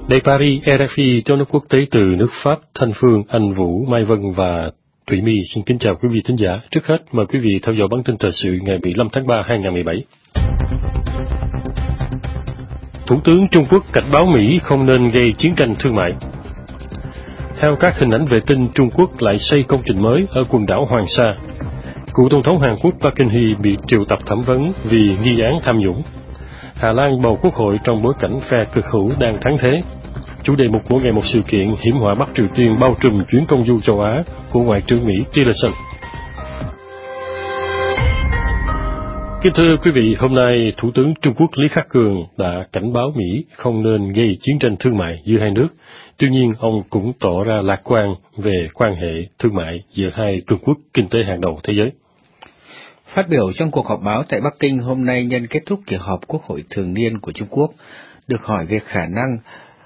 Đây Paris, RFI cho nước quốc tế từ nước Pháp, Thanh Phương, Anh Vũ, Mai Vân và Thủy My xin kính chào quý vị thính giả. Trước hết, mời quý vị theo dõi bản tin thời sự ngày 15 tháng 3, 2017. Thủ tướng Trung Quốc cảnh báo Mỹ không nên gây chiến tranh thương mại. Theo các hình ảnh vệ tinh, Trung Quốc lại xây công trình mới ở quần đảo Hoàng Sa. Cựu Tổng thống Hàn Quốc Park Geun-hye bị triệu tập thẩm vấn vì nghi án tham nhũng. Hà Lan bầu quốc hội trong bối cảnh phe cực hữu đang thắng thế. Chủ đề mục mỗi ngày một sự kiện hiểm họa Bắc Triều Tiên bao trùm chuyến công du châu Á của Ngoại trưởng Mỹ Tillerson. Kính thưa quý vị, hôm nay Thủ tướng Trung Quốc Lý Khắc Cường đã cảnh báo Mỹ không nên gây chiến tranh thương mại giữa hai nước. Tuy nhiên, ông cũng tỏ ra lạc quan về quan hệ thương mại giữa hai cường quốc kinh tế hàng đầu thế giới. Phát biểu trong cuộc họp báo tại Bắc Kinh hôm nay nhân kết thúc kỳ họp Quốc hội thường niên của Trung Quốc, được hỏi về khả năng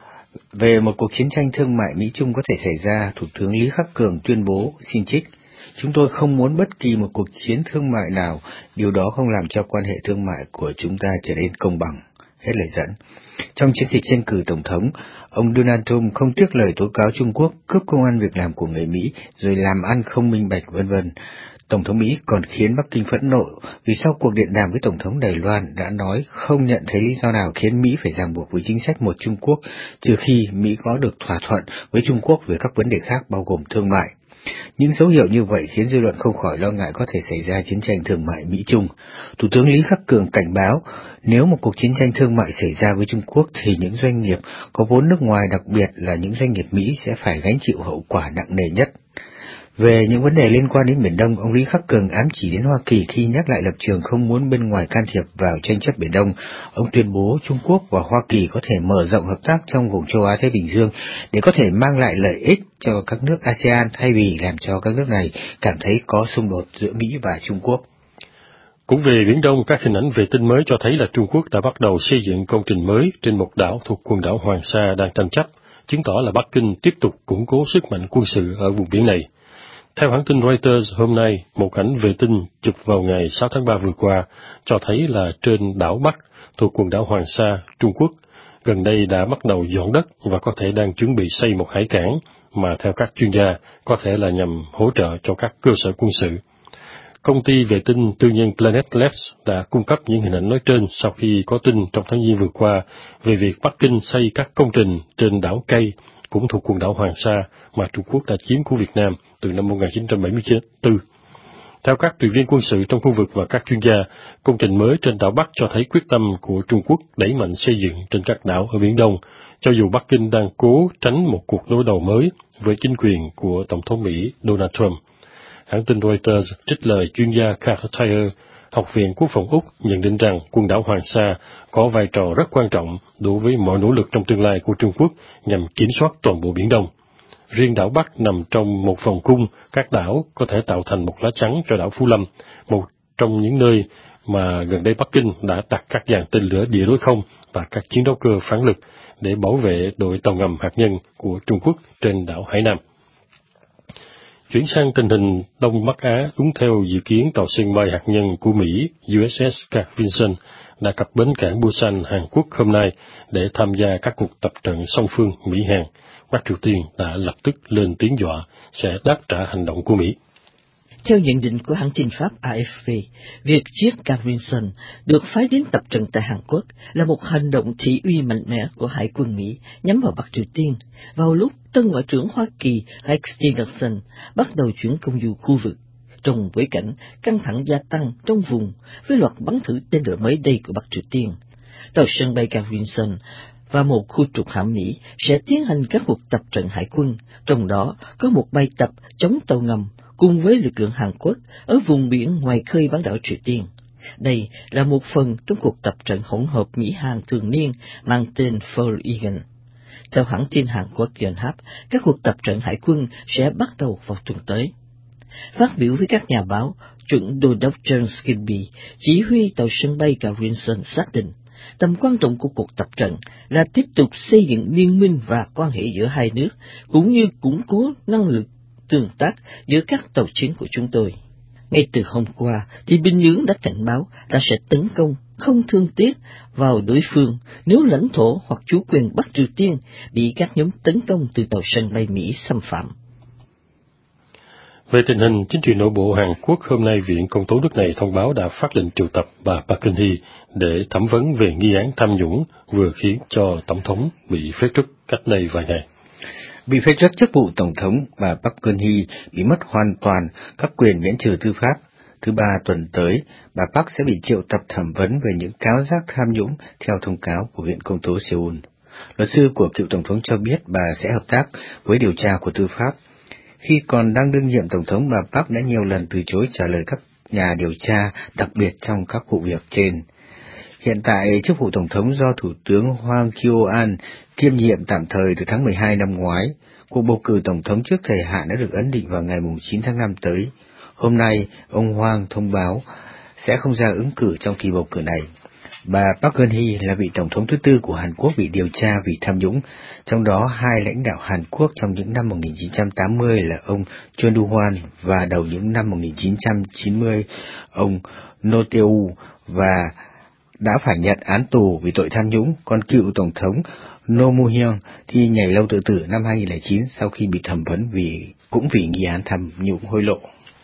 về một cuộc chiến tranh thương mại Mỹ-Trung có thể xảy ra, Thủ tướng Lý Khắc Cường tuyên bố, xin trích, chúng tôi không muốn bất kỳ một cuộc chiến thương mại nào, điều đó không làm cho quan hệ thương mại của chúng ta trở nên công bằng. Hết lời dẫn. Trong chiến dịch tranh cử Tổng thống, ông Donald Trump không tiếc lời tố cáo Trung Quốc cướp công ăn việc làm của người Mỹ rồi làm ăn không minh bạch v.v. Tổng thống Mỹ còn khiến Bắc Kinh phẫn nộ vì sau cuộc điện đàm với Tổng thống Đài Loan đã nói không nhận thấy lý do nào khiến Mỹ phải ràng buộc với chính sách một Trung Quốc, trừ khi Mỹ có được thỏa thuận với Trung Quốc về các vấn đề khác bao gồm thương mại. Những dấu hiệu như vậy khiến dư luận không khỏi lo ngại có thể xảy ra chiến tranh thương mại Mỹ-Trung. Thủ tướng Lý Khắc Cường cảnh báo, nếu một cuộc chiến tranh thương mại xảy ra với Trung Quốc thì những doanh nghiệp có vốn nước ngoài, đặc biệt là những doanh nghiệp Mỹ sẽ phải gánh chịu hậu quả nặng nề nhất. Về những vấn đề liên quan đến Biển Đông, ông Lý Khắc Cường ám chỉ đến Hoa Kỳ khi nhắc lại lập trường không muốn bên ngoài can thiệp vào tranh chấp Biển Đông. Ông tuyên bố Trung Quốc và Hoa Kỳ có thể mở rộng hợp tác trong vùng châu Á-Thái Bình Dương để có thể mang lại lợi ích cho các nước ASEAN thay vì làm cho các nước này cảm thấy có xung đột giữa Mỹ và Trung Quốc. Cũng về Biển Đông, các hình ảnh vệ tinh mới cho thấy là Trung Quốc đã bắt đầu xây dựng công trình mới trên một đảo thuộc quần đảo Hoàng Sa đang tranh chấp, chứng tỏ là Bắc Kinh tiếp tục củng cố sức mạnh quân sự ở vùng biển này. Theo hãng tin Reuters hôm nay, một ảnh vệ tinh chụp vào ngày 6 tháng 3 vừa qua cho thấy là trên đảo Bắc thuộc quần đảo Hoàng Sa, Trung Quốc, gần đây đã bắt đầu dọn đất và có thể đang chuẩn bị xây một hải cảng mà theo các chuyên gia có thể là nhằm hỗ trợ cho các cơ sở quân sự. Công ty vệ tinh tư nhân Planet Labs đã cung cấp những hình ảnh nói trên sau khi có tin trong tháng Giêng vừa qua về việc Bắc Kinh xây các công trình trên đảo Cây, cũng thuộc quần đảo Hoàng Sa mà Trung Quốc đã chiếm của Việt Nam từ năm 1974. Theo các tùy viên quân sự trong khu vực và các chuyên gia, công trình mới trên đảo Bắc cho thấy quyết tâm của Trung Quốc đẩy mạnh xây dựng trên các đảo ở Biển Đông, cho dù Bắc Kinh đang cố tránh một cuộc đối đầu mới với chính quyền của Tổng thống Mỹ Donald Trump. Hãng tin Reuters trích lời chuyên gia Carter Thayer, Học viện Quốc phòng Úc, nhận định rằng quần đảo Hoàng Sa có vai trò rất quan trọng đối với mọi nỗ lực trong tương lai của Trung Quốc nhằm kiểm soát toàn bộ Biển Đông. Riêng đảo Bắc nằm trong một vòng cung, các đảo có thể tạo thành một lá chắn cho đảo Phú Lâm, một trong những nơi mà gần đây Bắc Kinh đã đặt các dàn tên lửa địa đối không và các chiến đấu cơ phản lực để bảo vệ đội tàu ngầm hạt nhân của Trung Quốc trên đảo Hải Nam. Chuyển sang tình hình Đông Bắc Á, đúng theo dự kiến tàu sân bay hạt nhân của Mỹ USS Carl Vinson đã cập bến cảng Busan, Hàn Quốc hôm nay để tham gia các cuộc tập trận song phương Mỹ-Hàn. Bắc Triều Tiên đã lập tức lên tiếng dọa sẽ đáp trả hành động của Mỹ. Theo nhận định của hãng tin Pháp AFP, việc chiếc Carl Vinson được phái đến tập trận tại Hàn Quốc là một hành động thị uy mạnh mẽ của Hải quân Mỹ nhắm vào Bắc Triều Tiên vào lúc tân Ngoại trưởng Hoa Kỳ Rex Tillerson bắt đầu chuyến công du khu vực, trong bối cảnh căng thẳng gia tăng trong vùng với loạt bắn thử tên lửa mới đây của Bắc Triều Tiên. Tàu sân bay Carl Vinson và một khu trục hạm Mỹ sẽ tiến hành các cuộc tập trận hải quân, trong đó có một bài tập chống tàu ngầm cùng với lực lượng Hàn Quốc ở vùng biển ngoài khơi bán đảo Triều Tiên. Đây là một phần trong cuộc tập trận hỗn hợp Mỹ-Hàn thường niên mang tên Pearl Eagle. Theo hãng tin Hàn Quốc Yonhap, các cuộc tập trận hải quân sẽ bắt đầu vào tuần tới. Phát biểu với các nhà báo, chuẩn đô đốc John Kirby, chỉ huy tàu sân bay Carl Vinson xác định, tầm quan trọng của cuộc tập trận là tiếp tục xây dựng liên minh và quan hệ giữa hai nước, cũng như củng cố năng lực tương tác giữa các tàu chiến của chúng tôi. Ngay từ hôm qua, thì binh lính đã cảnh báo là sẽ tấn công không thương tiếc vào đối phương nếu lãnh thổ hoặc chủ quyền Bắc Triều Tiên bị các nhóm tấn công từ tàu sân bay Mỹ xâm phạm. Về tình hình chính trị nội bộ Hàn Quốc, hôm nay Viện Công tố nước này thông báo đã phát lệnh triệu tập bà Park Geun-hye để thẩm vấn về nghi án tham nhũng vừa khiến cho tổng thống bị phế truất cách đây vài ngày. Bị phế truất chức vụ tổng thống, bà Park Geun-hye bị mất hoàn toàn các quyền miễn trừ tư pháp. Thứ Ba tuần tới, bà Park sẽ bị triệu tập thẩm vấn về những cáo giác tham nhũng theo thông cáo của Viện Công tố Seoul. Luật sư của cựu tổng thống cho biết bà sẽ hợp tác với điều tra của tư pháp. Khi còn đang đương nhiệm tổng thống, bà Park đã nhiều lần từ chối trả lời các nhà điều tra, đặc biệt trong các vụ việc trên. Hiện tại, chức vụ tổng thống do Thủ tướng Hwang Kyo-an kiêm nhiệm tạm thời từ tháng 12 năm ngoái. Cuộc bầu cử tổng thống trước thời hạn đã được ấn định vào ngày 9 tháng 5 tới. Hôm nay, ông Hwang thông báo sẽ không ra ứng cử trong kỳ bầu cử này. Bà Park Geun-hye là vị tổng thống thứ tư của Hàn Quốc bị điều tra vì tham nhũng, trong đó hai lãnh đạo Hàn Quốc trong những năm 1980 là ông Chun Doo-hwan và đầu những năm 1990 ông No Tae-woo và đã phải nhận án tù vì tội tham nhũng, còn cựu tổng thống No Moo-hyun thì nhảy lầu tự tử năm 2009 sau khi bị thẩm vấn cũng vì nghi án tham nhũng hối lộ.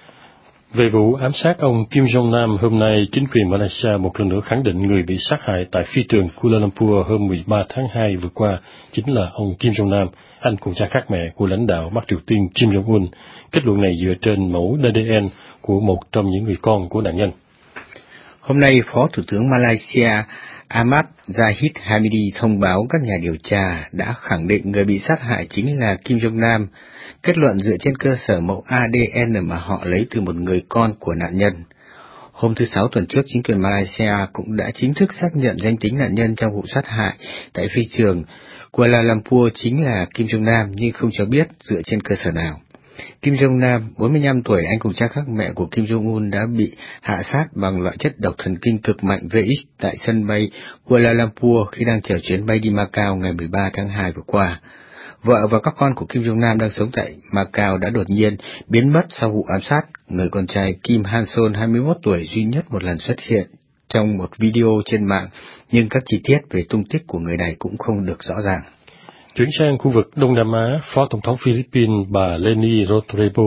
Về vụ ám sát ông Kim Jong-nam, hôm nay chính quyền Malaysia một lần nữa khẳng định người bị sát hại tại phi trường Kuala Lumpur hôm 13 tháng 2 vừa qua chính là ông Kim Jong-nam, anh cùng cha khác mẹ của lãnh đạo Bắc Triều Tiên Kim Jong-un. Kết luận này dựa trên mẫu ADN của một trong những người con của nạn nhân. Hôm nay, Phó Thủ tướng Malaysia Ahmad Zahid Hamidi thông báo các nhà điều tra đã khẳng định người bị sát hại chính là Kim Jong-nam, kết luận dựa trên cơ sở mẫu ADN mà họ lấy từ một người con của nạn nhân. Hôm thứ Sáu tuần trước, chính quyền Malaysia cũng đã chính thức xác nhận danh tính nạn nhân trong vụ sát hại tại phi trường Kuala Lumpur chính là Kim Jong-nam, nhưng không cho biết dựa trên cơ sở nào. Kim Jong-nam, 45 tuổi, anh cùng cha khác mẹ của Kim Jong-un đã bị hạ sát bằng loại chất độc thần kinh cực mạnh VX tại sân bay Kuala Lumpur khi đang chờ chuyến bay đi Macau ngày 13 tháng 2 vừa qua. Vợ và các con của Kim Jong-nam đang sống tại Macau đã đột nhiên biến mất sau vụ ám sát. Người con trai Kim Han-sol, 21 tuổi, duy nhất một lần xuất hiện trong một video trên mạng, nhưng các chi tiết về tung tích của người này cũng không được rõ ràng. Chuyển sang khu vực Đông Nam Á, Phó Tổng thống Philippines bà Leni Robredo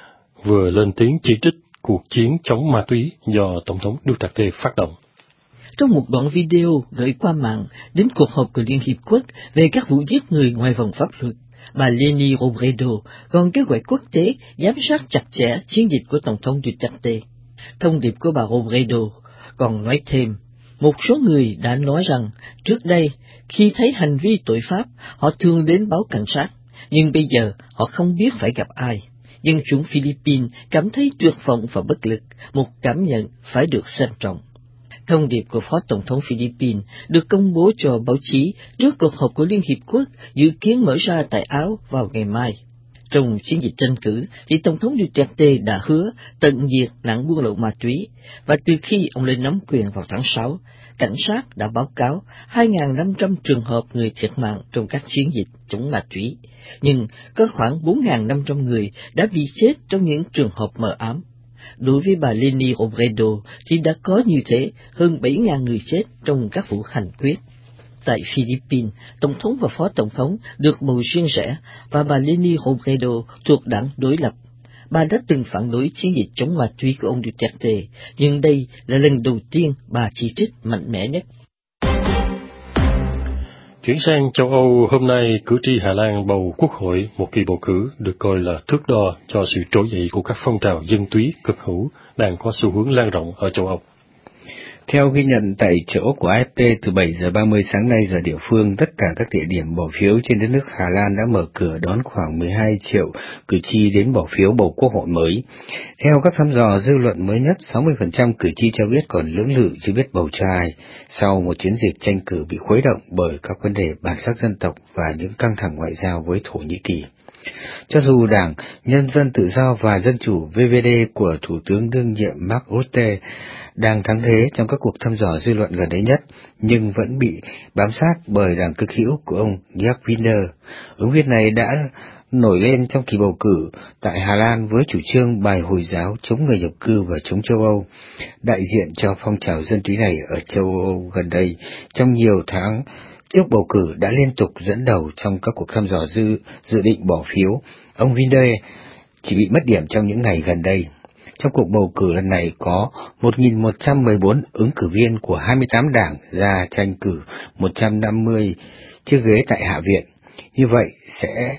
vừa lên tiếng chỉ trích cuộc chiến chống ma túy do Tổng thống Duterte phát động. Trong một đoạn video gửi qua mạng đến cuộc họp của Liên Hiệp Quốc về các vụ giết người ngoài vòng pháp luật, bà Leni Robredo còn kêu gọi quốc tế giám sát chặt chẽ chiến dịch của Tổng thống Duterte. Thông điệp của bà Robredo còn nói thêm, một số người đã nói rằng trước đây khi thấy hành vi tội pháp, họ thường đến báo cảnh sát, nhưng bây giờ họ không biết phải gặp ai. Dân chúng Philippines cảm thấy tuyệt vọng và bất lực, một cảm nhận phải được xem trọng. Thông điệp của Phó Tổng thống Philippines được công bố cho báo chí trước cuộc họp của Liên Hiệp Quốc dự kiến mở ra tại Áo vào ngày mai. Trong chiến dịch tranh cử, thì Tổng thống Duterte đã hứa tận diệt nạn buôn lậu ma túy, và từ khi ông lên nắm quyền vào tháng 6, cảnh sát đã báo cáo 2.500 trường hợp người thiệt mạng trong các chiến dịch chống ma túy, nhưng có khoảng 4.500 người đã bị chết trong những trường hợp mờ ám. Đối với bà Leni Robredo thì đã có như thế hơn 7.000 người chết trong các vụ hành quyết. Tại Philippines, Tổng thống và Phó Tổng thống được bầu riêng rẽ, và bà Leni Robredo thuộc đảng đối lập. Bà đã từng phản đối chiến dịch chống ma túy của ông Duterte, nhưng đây là lần đầu tiên bà chỉ trích mạnh mẽ nhất. Chuyển sang châu Âu, hôm nay cử tri Hà Lan bầu Quốc hội, một kỳ bầu cử được coi là thước đo cho sự trỗi dậy của các phong trào dân túy cực hữu đang có xu hướng lan rộng ở châu Âu. Theo ghi nhận tại chỗ của AFP, từ 7 giờ 30 sáng nay giờ địa phương, tất cả các địa điểm bỏ phiếu trên đất nước Hà Lan đã mở cửa đón khoảng 12 triệu cử tri đến bỏ phiếu bầu quốc hội mới. Theo các thăm dò dư luận mới nhất, 60% cử tri cho biết còn lưỡng lự chưa biết bầu cho ai, sau một chiến dịch tranh cử bị khuấy động bởi các vấn đề bản sắc dân tộc và những căng thẳng ngoại giao với Thổ Nhĩ Kỳ. Cho dù Đảng Nhân dân Tự do và Dân chủ VVD của Thủ tướng đương nhiệm Mark Rutte đang thắng thế trong các cuộc thăm dò dư luận gần đây nhất, nhưng vẫn bị bám sát bởi đảng cực hữu của ông Geert Wilders. Ứng viên này đã nổi lên trong kỳ bầu cử tại Hà Lan với chủ trương bài Hồi giáo chống người nhập cư và chống châu Âu, đại diện cho phong trào dân túy này ở châu Âu gần đây trong nhiều tháng trước bầu cử đã liên tục dẫn đầu trong các cuộc thăm dò dự định bỏ phiếu. Ông Wilders chỉ bị mất điểm trong những ngày gần đây. Trong cuộc bầu cử lần này có 1.114 ứng cử viên của 28 đảng ra tranh cử 150 chiếc ghế tại Hạ viện. Như vậy sẽ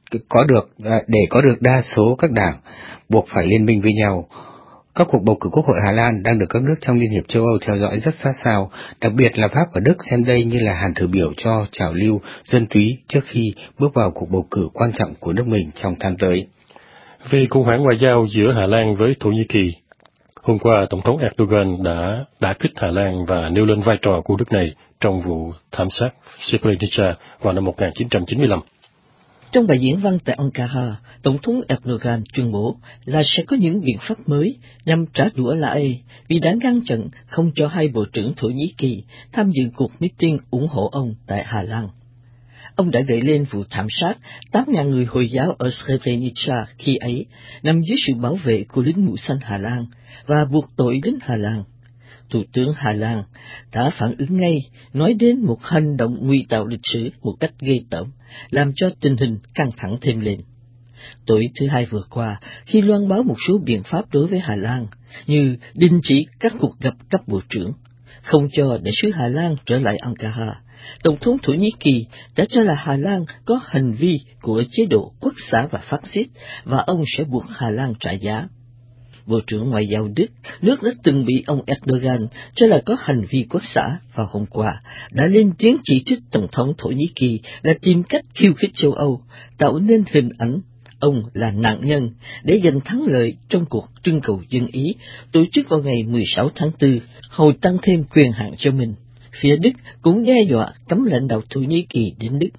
để có được đa số các đảng buộc phải liên minh với nhau. Các cuộc bầu cử Quốc hội Hà Lan đang được các nước trong Liên hiệp châu Âu theo dõi rất sát sao, đặc biệt là Pháp và Đức xem đây như là hàn thử biểu cho trào lưu dân túy trước khi bước vào cuộc bầu cử quan trọng của nước mình trong tháng tới. Về khủng hoảng ngoại giao giữa Hà Lan với Thổ Nhĩ Kỳ, hôm qua Tổng thống Erdogan đã kích Hà Lan và nêu lên vai trò của nước này trong vụ thảm sát Srebrenica vào năm 1995. Trong bài diễn văn tại Ankara, Tổng thống Erdogan tuyên bố là sẽ có những biện pháp mới nhằm trả đũa lại vì đã ngăn chặn không cho hai bộ trưởng Thổ Nhĩ Kỳ tham dự cuộc meeting ủng hộ ông tại Hà Lan. Ông đã gợi lên vụ thảm sát 8.000 người Hồi giáo ở Srebrenica khi ấy, nằm dưới sự bảo vệ của lính mũ xanh Hà Lan và buộc tội lính Hà Lan. Thủ tướng Hà Lan đã phản ứng ngay, nói đến một hành động ngụy tạo lịch sử một cách ghê tởm, làm cho tình hình căng thẳng thêm lên. Tối thứ Hai vừa qua, khi loan báo một số biện pháp đối với Hà Lan, như đình chỉ các cuộc gặp cấp bộ trưởng, không cho đại sứ Hà Lan trở lại Ankara, Tổng thống Thổ Nhĩ Kỳ đã cho là Hà Lan có hành vi của chế độ quốc xã và phát xít, và ông sẽ buộc Hà Lan trả giá. Bộ trưởng Ngoại giao Đức, nước đã từng bị ông Erdogan cho là có hành vi quốc xã, vào hôm qua đã lên tiếng chỉ trích Tổng thống Thổ Nhĩ Kỳ là tìm cách khiêu khích châu Âu, tạo nên hình ảnh ông là nạn nhân để giành thắng lợi trong cuộc trưng cầu dân Ý tổ chức vào ngày 16 tháng 4, hầu tăng thêm quyền hạn cho mình. Phía Đức cũng đe dọa cấm lãnh đạo Thổ Nhĩ Kỳ đến Đức.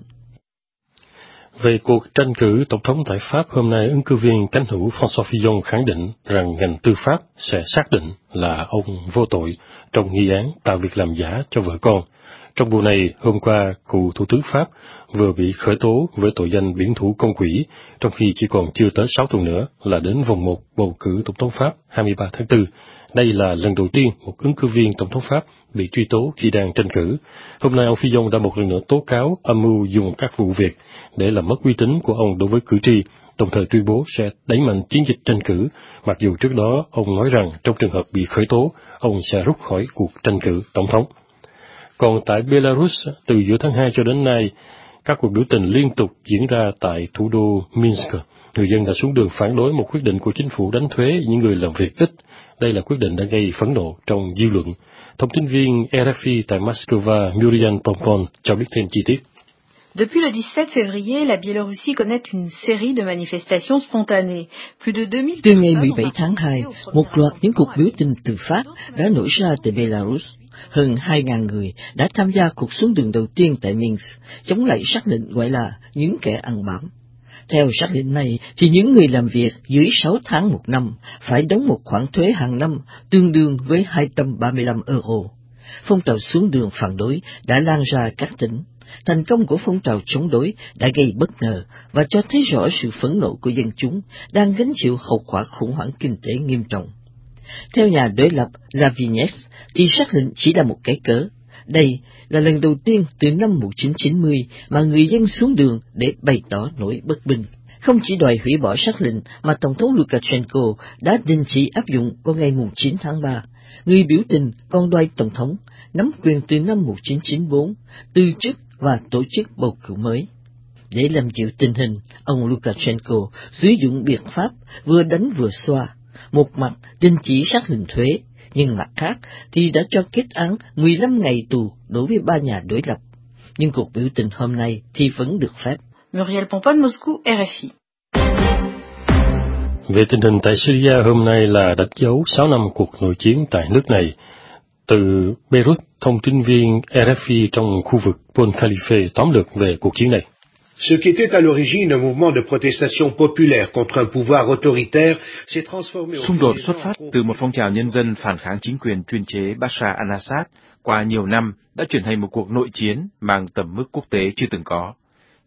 Về cuộc tranh cử tổng thống tại Pháp hôm nay, ứng cử viên cánh hữu François Fillon khẳng định rằng ngành tư pháp sẽ xác định là ông vô tội trong nghi án tạo việc làm giả cho vợ con. Trong vụ này, hôm qua, cựu Thủ tướng Pháp vừa bị khởi tố với tội danh biển thủ công quỹ, trong khi chỉ còn chưa tới 6 tuần nữa là đến vòng 1 bầu cử tổng thống Pháp 23 tháng 4. Đây là lần đầu tiên một ứng cử viên tổng thống Pháp bị truy tố khi đang tranh cử. Hôm nay, ông Fillon đã một lần nữa tố cáo âm mưu dùng các vụ việc để làm mất uy tín của ông đối với cử tri, đồng thời tuyên bố sẽ đẩy mạnh chiến dịch tranh cử, mặc dù trước đó ông nói rằng trong trường hợp bị khởi tố, ông sẽ rút khỏi cuộc tranh cử tổng thống. Còn tại Belarus, từ giữa tháng 2 cho đến nay, các cuộc biểu tình liên tục diễn ra tại thủ đô Minsk. Người dân đã xuống đường phản đối một quyết định của chính phủ đánh thuế những người làm việc ít. Đây là quyết định đã gây phẫn nộ trong dư luận. Thông tin viên RFI tại Moscow, Murian Pompon cho biết thêm chi tiết. Depuis le 17 février, la Biélorussie connaît une série de manifestations spontanées. Plus de 2000 Từ ngày 17 tháng 2, một loạt những cuộc biểu tình tự phát đã nổi ra tại Belarus. Hơn 2.000 người đã tham gia cuộc xuống đường đầu tiên tại Minsk, chống lại sắc lệnh gọi là những kẻ ăn bám. Theo sắc lệnh này, thì những người làm việc dưới 6 tháng một năm phải đóng một khoản thuế hàng năm tương đương với 235 euro. Phong trào xuống đường phản đối đã lan ra các tỉnh. Thành công của phong trào chống đối đã gây bất ngờ và cho thấy rõ sự phẫn nộ của dân chúng đang gánh chịu hậu quả khủng hoảng kinh tế nghiêm trọng. Theo nhà đối lập Lavinets, thì sắc lệnh chỉ là một cái cớ. Đây là lần đầu tiên từ năm 1990 mà người dân xuống đường để bày tỏ nỗi bất bình. Không chỉ đòi hủy bỏ sắc lệnh mà Tổng thống Lukashenko đã đình chỉ áp dụng vào ngày 9 tháng 3, người biểu tình còn đòi Tổng thống nắm quyền từ năm 1994, từ chức và tổ chức bầu cử mới. Để làm dịu tình hình, ông Lukashenko sử dụng biện pháp vừa đánh vừa xoa, một mặt đình chỉ sắc lệnh thuế, nhưng mặt khác thì đã cho kết án 15 ngày tù đối với 3 nhà đối lập. Nhưng cuộc biểu tình hôm nay thì vẫn được phép. Muriel Pompon, Moscou, RFI. Về tình hình tại Syria hôm nay là đánh dấu 6 năm cuộc nội chiến tại nước này. Từ Beirut, thông tin viên RFI trong khu vực Paul Khalife tóm lược về cuộc chiến này. Ce qui était à l'origine un mouvement de protestation populaire contre un pouvoir autoritaire s'est transformé Xung đột xuất phát từ một phong trào nhân dân phản kháng chính quyền chuyên chế Bashar al-Assad qua nhiều năm đã chuyển thành một cuộc nội chiến mang tầm mức quốc tế chưa từng có.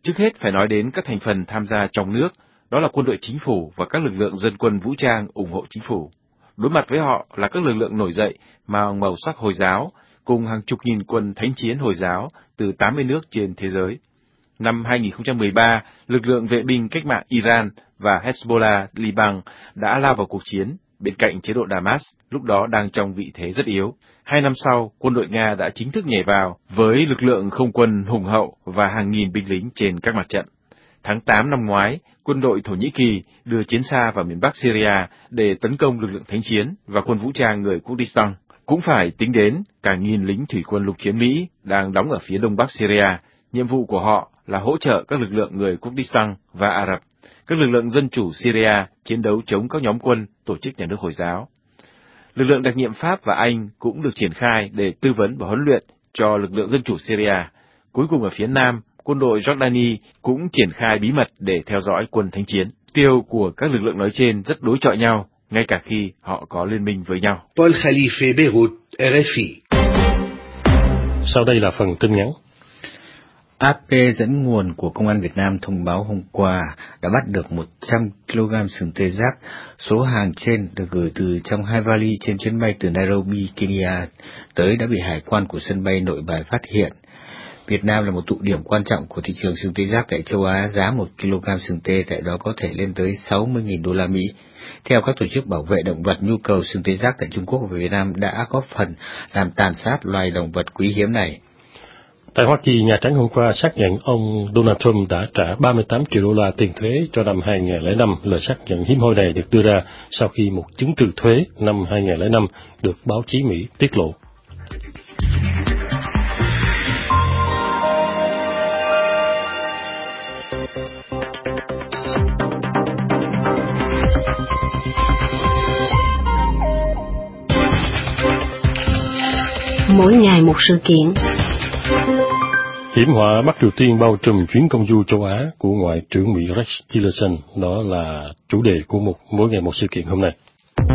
Trước hết phải nói đến các thành phần tham gia trong nước, đó là quân đội chính phủ và các lực lượng dân quân vũ trang ủng hộ chính phủ. Đối mặt với họ là các lực lượng nổi dậy mang màu sắc Hồi giáo, cùng hàng chục nghìn quân thánh chiến Hồi giáo từ 80 nước trên thế giới. Năm 2013, lực lượng vệ binh cách mạng Iran và Hezbollah Liban đã lao vào cuộc chiến bên cạnh chế độ Damas, lúc đó đang trong vị thế rất yếu. 2 năm sau, quân đội Nga đã chính thức nhảy vào với lực lượng không quân hùng hậu và hàng nghìn binh lính trên các mặt trận. Tháng 8 năm ngoái, quân đội Thổ Nhĩ Kỳ đưa chiến xa vào miền Bắc Syria để tấn công lực lượng thánh chiến và quân vũ trang người Kurdistan. Cũng phải tính đến cả nghìn lính thủy quân lục chiến Mỹ đang đóng ở phía đông bắc Syria. Nhiệm vụ của họ là hỗ trợ các lực lượng người Kurdistan và Ả Rập, các lực lượng dân chủ Syria chiến đấu chống các nhóm quân tổ chức nhà nước Hồi giáo. Lực lượng đặc nhiệm Pháp và Anh cũng được triển khai để tư vấn và huấn luyện cho lực lượng dân chủ Syria. Cuối cùng ở phía Nam, quân đội Jordani cũng triển khai bí mật để theo dõi quân thánh chiến. Tiêu của các lực lượng nói trên rất đối chọi nhau, ngay cả khi họ có liên minh với nhau. Paul Khalife, Beirut, RFI. Sau đây là phần tin ngắn. AFP dẫn nguồn của Công an Việt Nam thông báo hôm qua đã bắt được 100 kg sừng tê giác. Số hàng trên được gửi từ trong 2 vali trên chuyến bay từ Nairobi, Kenya tới đã bị hải quan của sân bay Nội Bài phát hiện. Việt Nam là một tụ điểm quan trọng của thị trường sừng tê giác tại châu Á, giá 1 kg sừng tê tại đó có thể lên tới 60.000 đô la Mỹ. Theo các tổ chức bảo vệ động vật, nhu cầu sừng tê giác tại Trung Quốc và Việt Nam đã góp phần làm tàn sát loài động vật quý hiếm này. Tại Hoa Kỳ, Nhà Trắng hôm qua xác nhận ông Donald Trump đã trả 38 triệu đô la tiền thuế cho năm 2005. Lời xác nhận hiếm hoi này được đưa ra sau khi một chứng trừ thuế năm 2005 được báo chí Mỹ tiết lộ. Mỗi ngày một sự kiện. Hiểm họa Bắc Triều Tiên bao trùm chuyến công du châu Á của Ngoại trưởng Mỹ Rex Tillerson, đó là chủ đề của mỗi ngày một sự kiện hôm nay.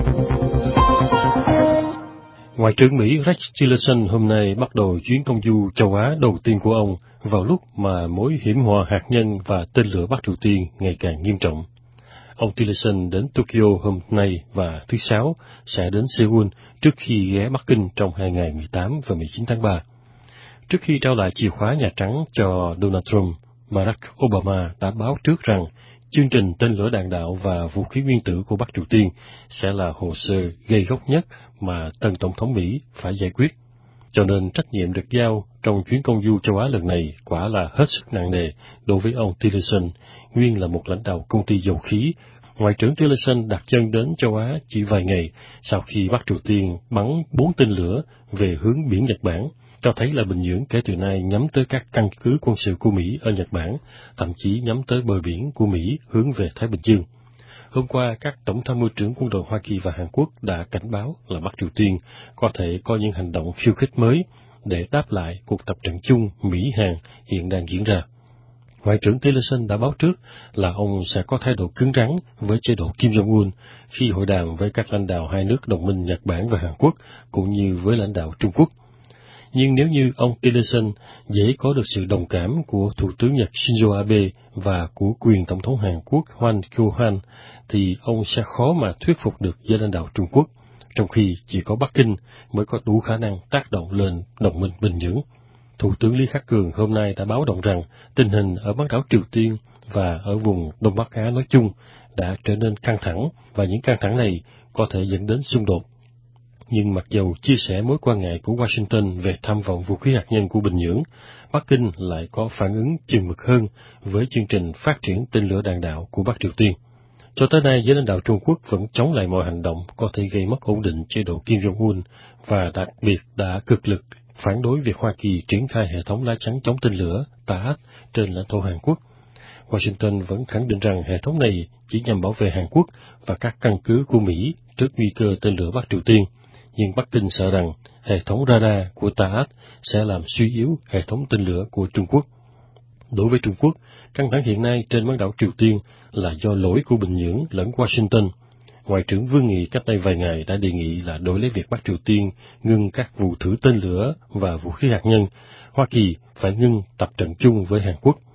Ngoại trưởng Mỹ Rex Tillerson hôm nay bắt đầu chuyến công du châu Á đầu tiên của ông vào lúc mà mối hiểm họa hạt nhân và tên lửa Bắc Triều Tiên ngày càng nghiêm trọng. Ông Tillerson đến Tokyo hôm nay và thứ Sáu sẽ đến Seoul trước khi ghé Bắc Kinh trong 2 ngày 18 và 19 tháng 3. Trước khi trao lại chìa khóa Nhà Trắng cho Donald Trump, Barack Obama đã báo trước rằng chương trình tên lửa đạn đạo và vũ khí nguyên tử của Bắc Triều Tiên sẽ là hồ sơ gây góc nhất mà tân Tổng thống Mỹ phải giải quyết. Cho nên trách nhiệm được giao trong chuyến công du châu Á lần này quả là hết sức nặng nề đối với ông Tillerson, nguyên là một lãnh đạo công ty dầu khí. Ngoại trưởng Tillerson đặt chân đến châu Á chỉ vài ngày sau khi Bắc Triều Tiên bắn 4 tên lửa về hướng biển Nhật Bản, cho thấy là Bình Nhưỡng kể từ nay nhắm tới các căn cứ quân sự của Mỹ ở Nhật Bản, thậm chí nhắm tới bờ biển của Mỹ hướng về Thái Bình Dương. Hôm qua, các tổng tham mưu trưởng quân đội Hoa Kỳ và Hàn Quốc đã cảnh báo là Bắc Triều Tiên có thể có những hành động khiêu khích mới để đáp lại cuộc tập trận chung Mỹ-Hàn hiện đang diễn ra. Ngoại trưởng Tillerson đã báo trước là ông sẽ có thái độ cứng rắn với chế độ Kim Jong-un khi hội đàm với các lãnh đạo hai nước đồng minh Nhật Bản và Hàn Quốc, cũng như với lãnh đạo Trung Quốc. Nhưng nếu như ông Tillerson dễ có được sự đồng cảm của Thủ tướng Nhật Shinzo Abe và của quyền Tổng thống Hàn Quốc Hwan Kyo-han, thì ông sẽ khó mà thuyết phục được giới lãnh đạo Trung Quốc, trong khi chỉ có Bắc Kinh mới có đủ khả năng tác động lên đồng minh Bình Nhưỡng. Thủ tướng Lý Khắc Cường hôm nay đã báo động rằng tình hình ở bán đảo Triều Tiên và ở vùng Đông Bắc Á nói chung đã trở nên căng thẳng, và những căng thẳng này có thể dẫn đến xung đột. Nhưng mặc dầu chia sẻ mối quan ngại của Washington về tham vọng vũ khí hạt nhân của Bình Nhưỡng, Bắc Kinh lại có phản ứng chừng mực hơn với chương trình phát triển tên lửa đạn đạo của Bắc Triều Tiên. Cho tới nay, giới lãnh đạo Trung Quốc vẫn chống lại mọi hành động có thể gây mất ổn định chế độ Kim Jong-un và đặc biệt đã cực lực phản đối việc Hoa Kỳ triển khai hệ thống lá chắn chống tên lửa THAAD trên lãnh thổ Hàn Quốc. Washington vẫn khẳng định rằng hệ thống này chỉ nhằm bảo vệ Hàn Quốc và các căn cứ của Mỹ trước nguy cơ tên lửa Bắc Triều Tiên, nhưng Bắc Kinh sợ rằng hệ thống radar của THAAD sẽ làm suy yếu hệ thống tên lửa của Trung Quốc. Đối với Trung Quốc, căng thẳng hiện nay trên bán đảo Triều Tiên là do lỗi của Bình Nhưỡng lẫn Washington. Ngoại trưởng Vương Nghị cách đây vài ngày đã đề nghị là đối với việc Bắc Triều Tiên ngưng các vụ thử tên lửa và vũ khí hạt nhân, Hoa Kỳ phải ngưng tập trận chung với Hàn Quốc.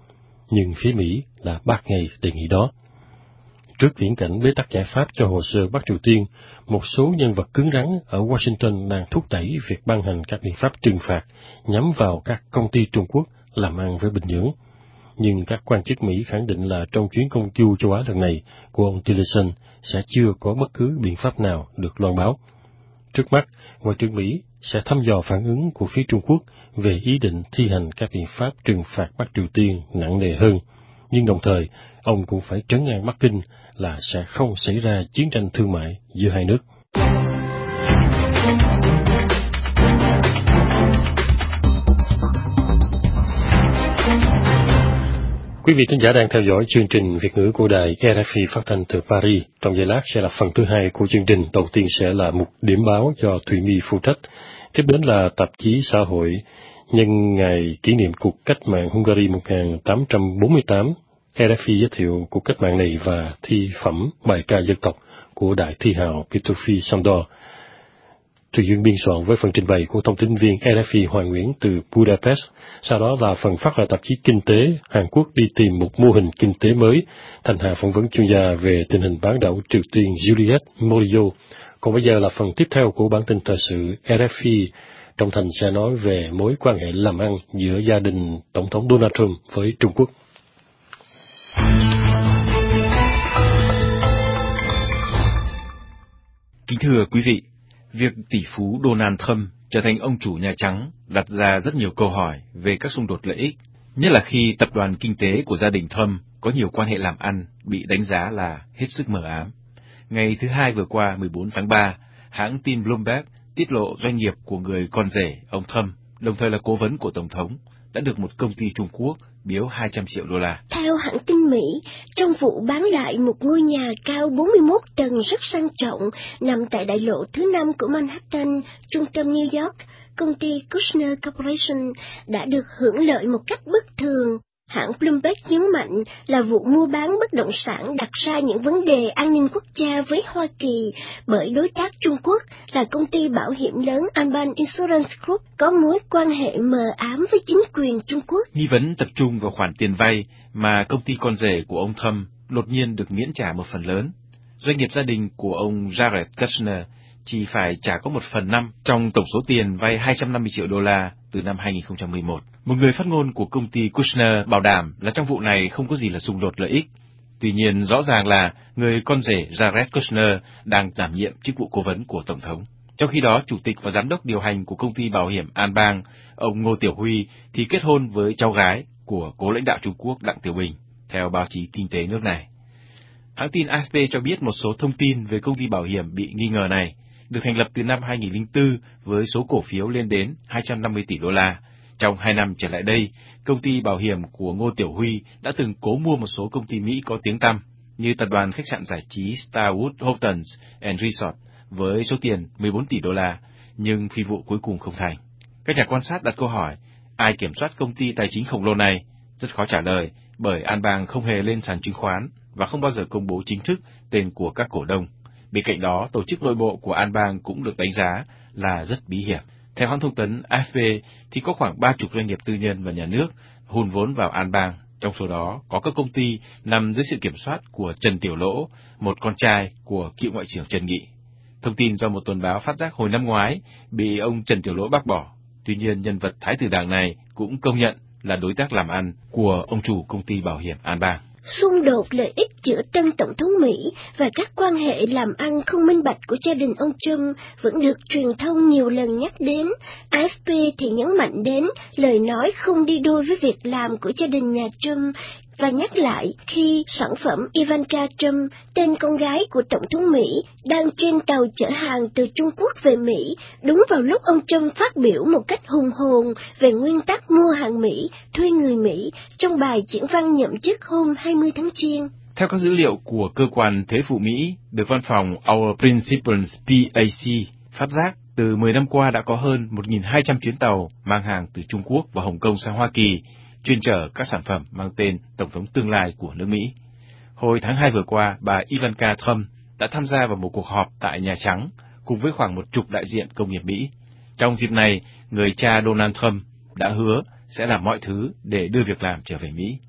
nhưng phía Mỹ là bác ngay đề nghị đó. Trước viễn cảnh bế tắc giải pháp cho hồ sơ Bắc Triều Tiên, một số nhân vật cứng rắn ở Washington đang thúc đẩy việc ban hành các biện pháp trừng phạt nhắm vào các công ty Trung Quốc làm ăn với Bình Nhưỡng. Nhưng các quan chức Mỹ khẳng định là trong chuyến công du châu Á lần này của ông Tillerson sẽ chưa có bất cứ biện pháp nào được loan báo. Trước mắt, Ngoại trưởng Mỹ sẽ thăm dò phản ứng của phía Trung Quốc về ý định thi hành các biện pháp trừng phạt Bắc Triều Tiên nặng nề hơn, nhưng đồng thời, ông cũng phải trấn an Bắc Kinh là sẽ không xảy ra chiến tranh thương mại giữa hai nước. Quý vị thính giả đang theo dõi chương trình Việt ngữ của đài RFI phát thanh từ Paris. Trong giây lát sẽ là phần thứ hai của chương trình. Đầu tiên sẽ là mục điểm báo do Thùy My phụ trách. Tiếp đến là tạp chí xã hội nhân ngày kỷ niệm cuộc cách mạng Hungary 1848. RFI giới thiệu cuộc cách mạng này và thi phẩm bài ca dân tộc của đại thi hào Pétőfi Sándor. Thùy Dương biên soạn với phần trình bày của thông tin viên RFI Hoàng Nguyễn từ Budapest. Sau đó là phần phát lại tạp chí Kinh tế, Hàn Quốc đi tìm một mô hình kinh tế mới. Thanh Hà phỏng vấn chuyên gia về tình hình bán đảo Triều Tiên Juliet Morio. Còn bây giờ là phần tiếp theo của bản tin thời sự RFI. Trọng Thành sẽ nói về mối quan hệ làm ăn giữa gia đình Tổng thống Donald Trump với Trung Quốc. Kính thưa quý vị, việc tỷ phú Donald Trump trở thành ông chủ Nhà Trắng đặt ra rất nhiều câu hỏi về các xung đột lợi ích, nhất là khi tập đoàn kinh tế của gia đình Trump có nhiều quan hệ làm ăn bị đánh giá là hết sức mờ ám. Ngày thứ Hai vừa qua, 14 tháng 3, hãng tin Bloomberg tiết lộ doanh nghiệp của người con rể ông Trump, đồng thời là cố vấn của Tổng thống, đã được một công ty Trung Quốc biếu 200 triệu đô la. Theo hãng tin Mỹ, trong vụ bán lại một ngôi nhà cao 41 tầng rất sang trọng nằm tại đại lộ thứ 5 của Manhattan, trung tâm New York, công ty Kushner Corporation đã được hưởng lợi một cách bất thường. Hãng Bloomberg nhấn mạnh là vụ mua bán bất động sản đặt ra những vấn đề an ninh quốc gia với Hoa Kỳ bởi đối tác Trung Quốc là công ty bảo hiểm lớn Alban Insurance Group có mối quan hệ mờ ám với chính quyền Trung Quốc. Nghi vấn tập trung vào khoản tiền vay mà công ty con rể của ông Trump đột nhiên được miễn trả một phần lớn. Doanh nghiệp gia đình của ông Jared Kushner chỉ phải trả có 1/5 trong tổng số tiền vay 250 triệu đô la từ năm 2011. Một người phát ngôn của công ty Kushner bảo đảm là trong vụ này không có gì là xung đột lợi ích. Tuy nhiên, rõ ràng là người con rể Jared Kushner đang đảm nhiệm chức vụ cố vấn của Tổng thống. Trong khi đó, Chủ tịch và Giám đốc điều hành của công ty bảo hiểm An Bang, ông Ngô Tiểu Huy, thì kết hôn với cháu gái của cố lãnh đạo Trung Quốc Đặng Tiểu Bình, theo báo chí kinh tế nước này. Hãng tin AFP cho biết một số thông tin về công ty bảo hiểm bị nghi ngờ này được thành lập từ năm 2004 với số cổ phiếu lên đến 250 tỷ đô la. Trong 2 năm trở lại đây, công ty bảo hiểm của Ngô Tiểu Huy đã từng cố mua một số công ty Mỹ có tiếng tăm, như tập đoàn khách sạn giải trí Starwood Hotels and Resort với số tiền 14 tỷ đô la, nhưng phi vụ cuối cùng không thành. Các nhà quan sát đặt câu hỏi, ai kiểm soát công ty tài chính khổng lồ này? Rất khó trả lời, bởi An Bang không hề lên sàn chứng khoán và không bao giờ công bố chính thức tên của các cổ đông. Bên cạnh đó, tổ chức nội bộ của An Bang cũng được đánh giá là rất bí hiểm. Theo hãng thông tấn AFP, thì có khoảng 30 doanh nghiệp tư nhân và nhà nước hùn vốn vào An Bang. Trong số đó, có các công ty nằm dưới sự kiểm soát của Trần Tiểu Lỗ, một con trai của cựu Ngoại trưởng Trần Nghị. Thông tin do một tuần báo phát giác hồi năm ngoái bị ông Trần Tiểu Lỗ bác bỏ. Tuy nhiên, nhân vật Thái tử Đảng này cũng công nhận là đối tác làm ăn của ông chủ công ty bảo hiểm An Bang. Xung đột lợi ích giữa tân Tổng thống Mỹ và các quan hệ làm ăn không minh bạch của gia đình ông Trump vẫn được truyền thông nhiều lần nhắc đến. AFP thì nhấn mạnh đến lời nói không đi đôi với việc làm của gia đình nhà Trump và nhắc lại khi sản phẩm Ivanka Trump, tên con gái của Tổng thống Mỹ, đang trên tàu chở hàng từ Trung Quốc về Mỹ, đúng vào lúc ông Trump phát biểu một cách hùng hồn về nguyên tắc mua hàng Mỹ, thuê người Mỹ trong bài diễn văn nhậm chức hôm 20 tháng Giêng. Theo các dữ liệu của cơ quan thuế vụ Mỹ, được văn phòng Our Principles PAC phát giác, từ 10 năm qua đã có hơn 1.200 chuyến tàu mang hàng từ Trung Quốc và Hồng Kông sang Hoa Kỳ, chuyên chở các sản phẩm mang tên Tổng thống tương lai của nước Mỹ. Hồi tháng 2 vừa qua, bà Ivanka Trump đã tham gia vào một cuộc họp tại Nhà Trắng cùng với khoảng 10 đại diện công nghiệp Mỹ. Trong dịp này, người cha Donald Trump đã hứa sẽ làm mọi thứ để đưa việc làm trở về Mỹ.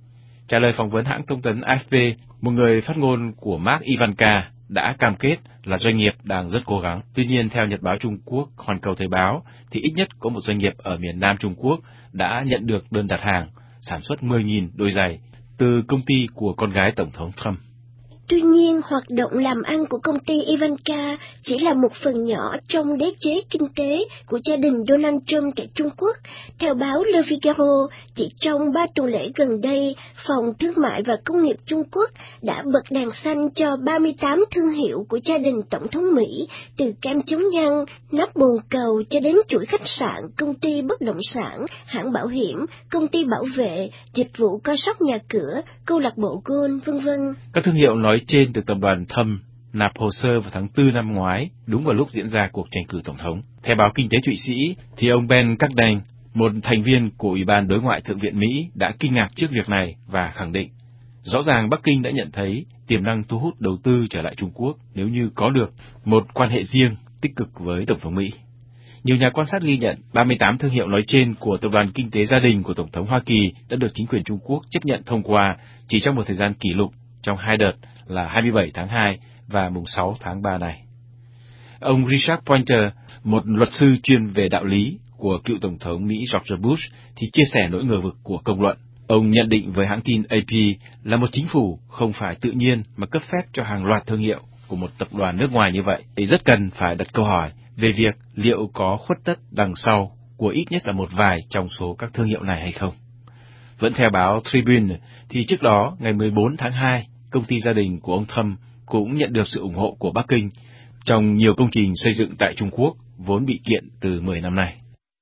Trả lời phỏng vấn hãng thông tấn AFP, một người phát ngôn của Mark Ivanka đã cam kết là doanh nghiệp đang rất cố gắng. Tuy nhiên, theo Nhật báo Trung Quốc Hoàn Cầu Thời báo, thì ít nhất có một doanh nghiệp ở miền Nam Trung Quốc đã nhận được đơn đặt hàng sản xuất 10.000 đôi giày từ công ty của con gái Tổng thống Trump. Tuy nhiên, hoạt động làm ăn của công ty Ivanka chỉ là một phần nhỏ trong đế chế kinh tế của gia đình Donald Trump tại Trung Quốc. Theo báo Le Figaro, chỉ trong 3 tuần lễ gần đây, Phòng Thương mại và Công nghiệp Trung Quốc đã bật đèn xanh cho 38 thương hiệu của gia đình Tổng thống Mỹ, từ kem chống nhăn, nắp bồn cầu cho đến chuỗi khách sạn, công ty bất động sản, hãng bảo hiểm, công ty bảo vệ, dịch vụ coi sóc nhà cửa, câu lạc bộ golf, v.v. Các thương hiệu nói trên được tập đoàn Thâm nạp hồ sơ vào tháng 4 năm ngoái, đúng vào lúc diễn ra cuộc tranh cử tổng thống. Theo báo Kinh tế Thụy Sĩ, thì ông Ben Cardin, một thành viên của Ủy ban Đối ngoại Thượng viện Mỹ, đã kinh ngạc trước việc này và khẳng định, rõ ràng Bắc Kinh đã nhận thấy tiềm năng thu hút đầu tư trở lại Trung Quốc nếu như có được một quan hệ riêng tích cực với Tổng thống Mỹ. Nhiều nhà quan sát ghi nhận 38 thương hiệu nói trên của Tập đoàn Kinh tế Gia đình của Tổng thống Hoa Kỳ đã được chính quyền Trung Quốc chấp nhận thông qua chỉ trong một thời gian kỷ lục trong 2 đợt là 27 tháng 2 và mùng 6 tháng 3 này. Ông Richard Pointer, một luật sư chuyên về đạo lý của cựu Tổng thống Mỹ George Bush, thì chia sẻ nỗi ngờ vực của công luận. Ông nhận định với hãng tin AP là một chính phủ không phải tự nhiên mà cấp phép cho hàng loạt thương hiệu của một tập đoàn nước ngoài như vậy, thì rất cần phải đặt câu hỏi về việc liệu có khuất tất đằng sau của ít nhất là một vài trong số các thương hiệu này hay không. Vẫn theo báo Tribune, thì trước đó, ngày 14 tháng 2, công ty gia đình của ông Trump cũng nhận được sự ủng hộ của Bắc Kinh trong nhiều công trình xây dựng tại Trung Quốc vốn bị kiện từ 10 năm nay.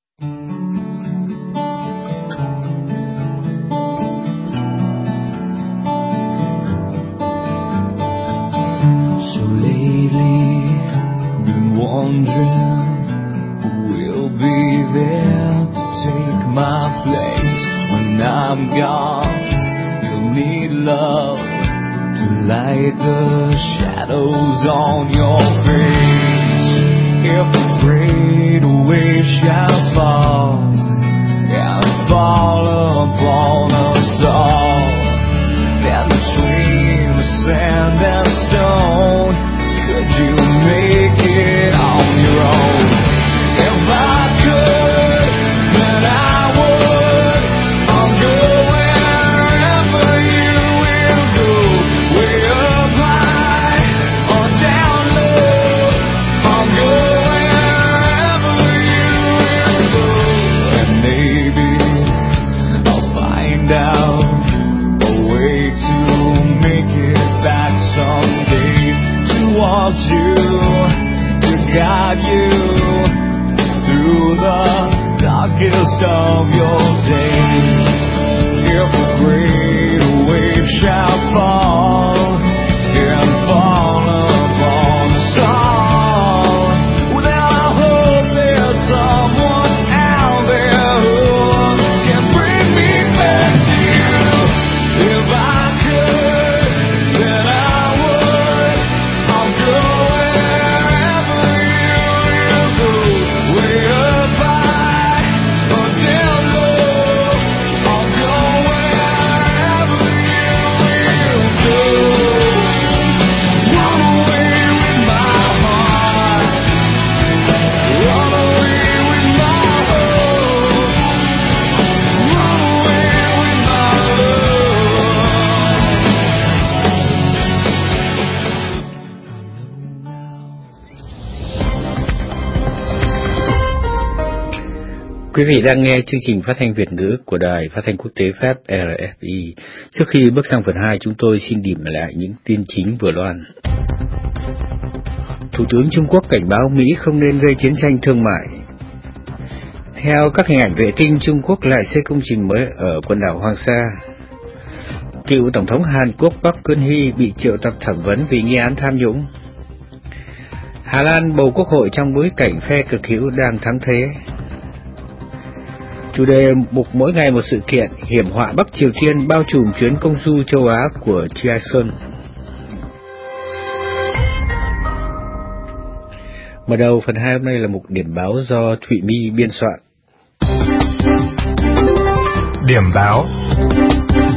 So lately, been wondering who will be there to take my place when I'm gone. You'll need love to light the shadows on your face. If a great wave shall fall and fall upon us all, then between the sand and stone, could you make it on your own? If I could, then I would. I'll go wherever you will go, way up high or down low. I'll go wherever you will go, and maybe I'll find out a way to make it back someday, to want you, to guide you through the darkest of your days. If a great wave shall fall and fall upon us all, then I hope there's someone out there who can bring me back to you. If I could, then I would. I'll go wherever you will go, way up high or down low. I'll go wherever you will go. Run away with my heart, run away with my hope, run away with my Quý vị đang nghe chương trình phát thanh Việt ngữ của Đài Phát thanh Quốc tế Pháp RFI. Trước khi bước sang phần 2, chúng tôi xin điểm lại những tin chính vừa loan. Thủ tướng Trung Quốc cảnh báo Mỹ không nên gây chiến tranh thương mại. Theo các hình ảnh vệ tinh, Trung Quốc lại xây công trình mới ở quần đảo Hoàng Sa. Cựu Tổng thống Hàn Quốc Park Geun-hye bị triệu tập thẩm vấn vì nghi án tham nhũng. Hà Lan bầu quốc hội trong bối cảnh phe cực hữu đang thắng thế. Chủ đề mục mỗi ngày một sự kiện, hiểm họa Bắc Triều Tiên bao trùm chuyến công du châu Á của Jason. Mở đầu phần 2 hôm nay là mục điểm báo do Thụy My biên soạn. Điểm báo.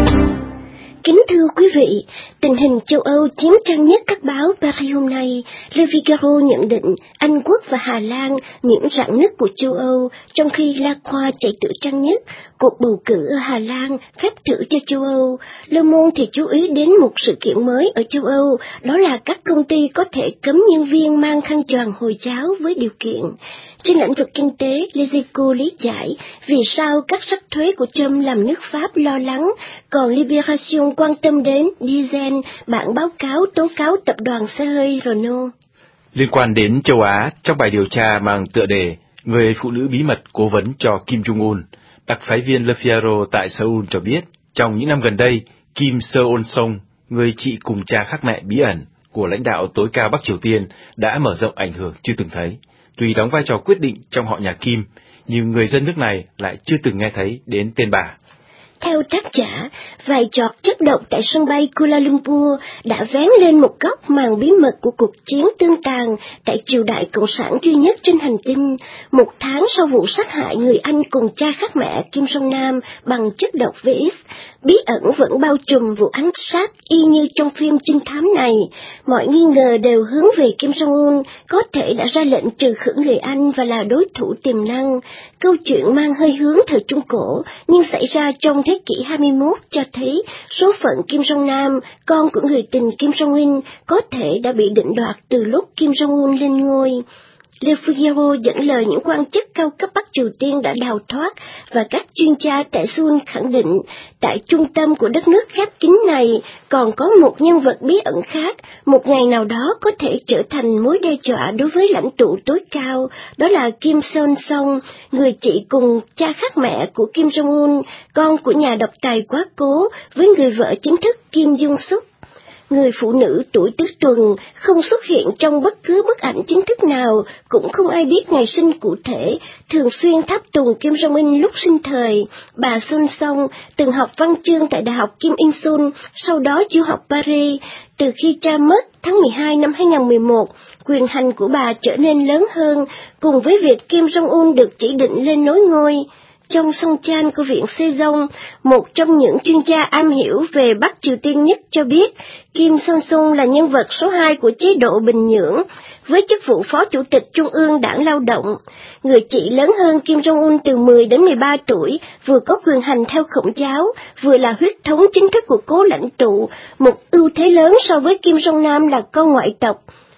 Kính thưa quý vị, tình hình châu Âu chiếm trang nhất các báo Paris hôm nay. Le Figaro nhận định Anh Quốc và Hà Lan những rạn nứt của châu Âu, trong khi La Croix chạy tự trang nhất cuộc bầu cử ở Hà Lan phép thử cho châu Âu. Le Monde thì chú ý đến một sự kiện mới ở châu Âu, đó là các công ty có thể cấm nhân viên mang khăn choàng Hồi giáo với điều kiện. Trên lĩnh vực kinh tế, Les Echos lý giải vì sao các sắc thuế của Trump làm nước Pháp lo lắng, còn Libération quan tâm đến diesel, bản báo cáo tố cáo tập đoàn xe hơi Renault. Liên quan đến châu Á, trong bài điều tra mang tựa đề Người phụ nữ bí mật cố vấn cho Kim Jong-un, đặc phái viên Le Figaro tại Seoul cho biết, trong những năm gần đây, Kim Seon-song, người chị cùng cha khác mẹ bí ẩn của lãnh đạo tối cao Bắc Triều Tiên, đã mở rộng ảnh hưởng chưa từng thấy. Tuy đóng vai trò quyết định trong họ nhà Kim, nhưng người dân nước này lại chưa từng nghe thấy đến tên bà. Theo tác giả, vài giọt chất độc tại sân bay Kuala Lumpur đã vén lên một góc màn bí mật của cuộc chiến tương tàn tại triều đại cộng sản duy nhất trên hành tinh, một tháng sau vụ sát hại người anh cùng cha khác mẹ Kim Jong Nam bằng chất độc VX. Bí ẩn vẫn bao trùm vụ ám sát y như trong phim trinh thám này. Mọi nghi ngờ đều hướng về Kim Jong-un có thể đã ra lệnh trừ khử người Anh và là đối thủ tiềm năng. Câu chuyện mang hơi hướng thời Trung Cổ, nhưng xảy ra trong thế kỷ 21 cho thấy số phận Kim Jong Nam, con của người tình Kim Jong-un, có thể đã bị định đoạt từ lúc Kim Jong-un lên ngôi. Le Figaro dẫn lời những quan chức cao cấp Bắc Triều Tiên đã đào thoát, và các chuyên gia tại Seoul khẳng định, tại trung tâm của đất nước khép kín này còn có một nhân vật bí ẩn khác, một ngày nào đó có thể trở thành mối đe dọa đối với lãnh tụ tối cao, đó là Kim Seon-song, người chị cùng cha khác mẹ của Kim Jong-un, con của nhà độc tài quá cố với người vợ chính thức Kim Jong-suk. Người phụ nữ tuổi tứ tuần không xuất hiện trong bất cứ bức ảnh chính thức nào, cũng không ai biết ngày sinh cụ thể, thường xuyên tháp tùng Kim Jong-un lúc sinh thời. Bà Seon-song từng học văn chương tại Đại học Kim Il-sung, sau đó du học Paris. Từ khi cha mất tháng 12 năm 2011, quyền hành của bà trở nên lớn hơn, cùng với việc Kim Jong-un được chỉ định lên nối ngôi. Trong song chan của Viện Sejong, một trong những chuyên gia am hiểu về Bắc Triều Tiên nhất cho biết, Kim Seon-sung là nhân vật số 2 của chế độ Bình Nhưỡng, với chức vụ Phó Chủ tịch Trung ương Đảng Lao động. Người chị lớn hơn Kim Jong-un từ 10 đến 13 tuổi, vừa có quyền hành theo Khổng giáo, vừa là huyết thống chính thức của cố lãnh tụ, một ưu thế lớn so với Kim Jong Nam là con ngoại tộc.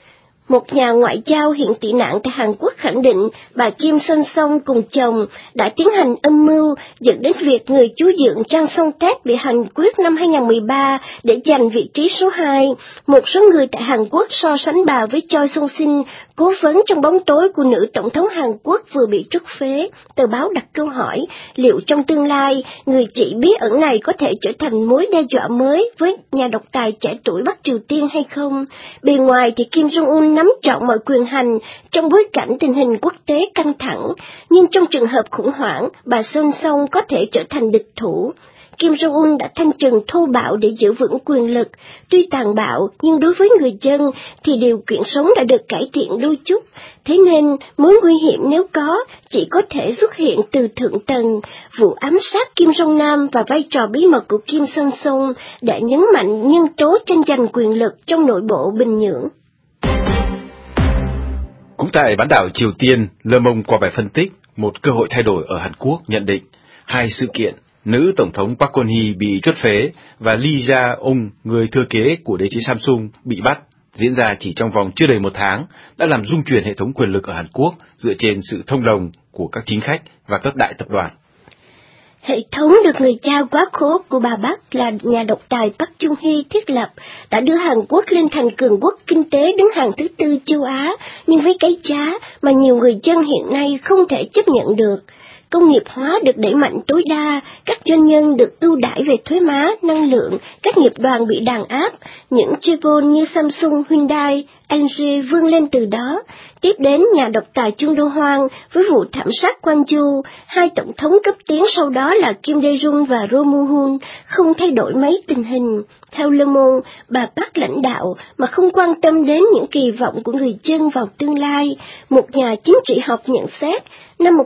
Một nhà ngoại giao hiện tị nạn tại Hàn Quốc khẳng định bà Kim Seon-song cùng chồng đã tiến hành âm mưu dẫn đến việc người chú dượng Jang Song-taek bị hành quyết năm 2013 để giành vị trí số 2. Một số người tại Hàn Quốc so sánh bà với Choi Song-sin, cố vấn trong bóng tối của nữ tổng thống Hàn Quốc vừa bị truất phế. Tờ báo đặt câu hỏi liệu trong tương lai người chị bí ẩn này có thể trở thành mối đe dọa mới với nhà độc tài trẻ tuổi Bắc Triều Tiên hay không. Bề ngoài thì Kim Jong-un nắm trọn mọi quyền hành trong bối cảnh tình hình quốc tế căng thẳng, nhưng trong trường hợp khủng hoảng, bà Seon-song có thể trở thành địch thủ. Kim Jong-un đã thanh trừng thô bạo để giữ vững quyền lực, tuy tàn bạo nhưng đối với người dân thì điều kiện sống đã được cải thiện đôi chút, thế nên mối nguy hiểm nếu có chỉ có thể xuất hiện từ thượng tầng. Vụ ám sát Kim Jong Nam và vai trò bí mật của Kim Seon-song đã nhấn mạnh nhân tố tranh giành quyền lực trong nội bộ Bình Nhưỡng. Cũng tại bán đảo Triều Tiên, Le Monde qua bài phân tích một cơ hội thay đổi ở Hàn Quốc nhận định hai sự kiện nữ tổng thống Park Geun-hye bị truất phế và Lee Ja-ung, người thừa kế của đế chế Samsung, bị bắt, diễn ra chỉ trong vòng chưa đầy một tháng, đã làm rung chuyển hệ thống quyền lực ở Hàn Quốc dựa trên sự thông đồng của các chính khách và các đại tập đoàn. Hệ thống được người cha quá khố của bà Bắc là nhà độc tài Park Chung-hee thiết lập đã đưa Hàn Quốc lên thành cường quốc kinh tế đứng hàng thứ 4 châu Á, nhưng với cái giá mà nhiều người dân hiện nay không thể chấp nhận được. Công nghiệp hóa được đẩy mạnh tối đa, các doanh nhân được ưu đãi về thuế má, năng lượng, các nghiệp đoàn bị đàn áp, những chaebol như Samsung, Hyundai, LG vươn lên từ đó. Tiếp đến nhà độc tài Chung Do-hwan với vụ thảm sát Gwangju, hai tổng thống cấp tiến sau đó là Kim Dae-jung và Roh Moo-hun không thay đổi mấy tình hình. Theo Le Monde, bà Park lãnh đạo mà không quan tâm đến những kỳ vọng của người dân vào tương lai. Một nhà chính trị học nhận xét, năm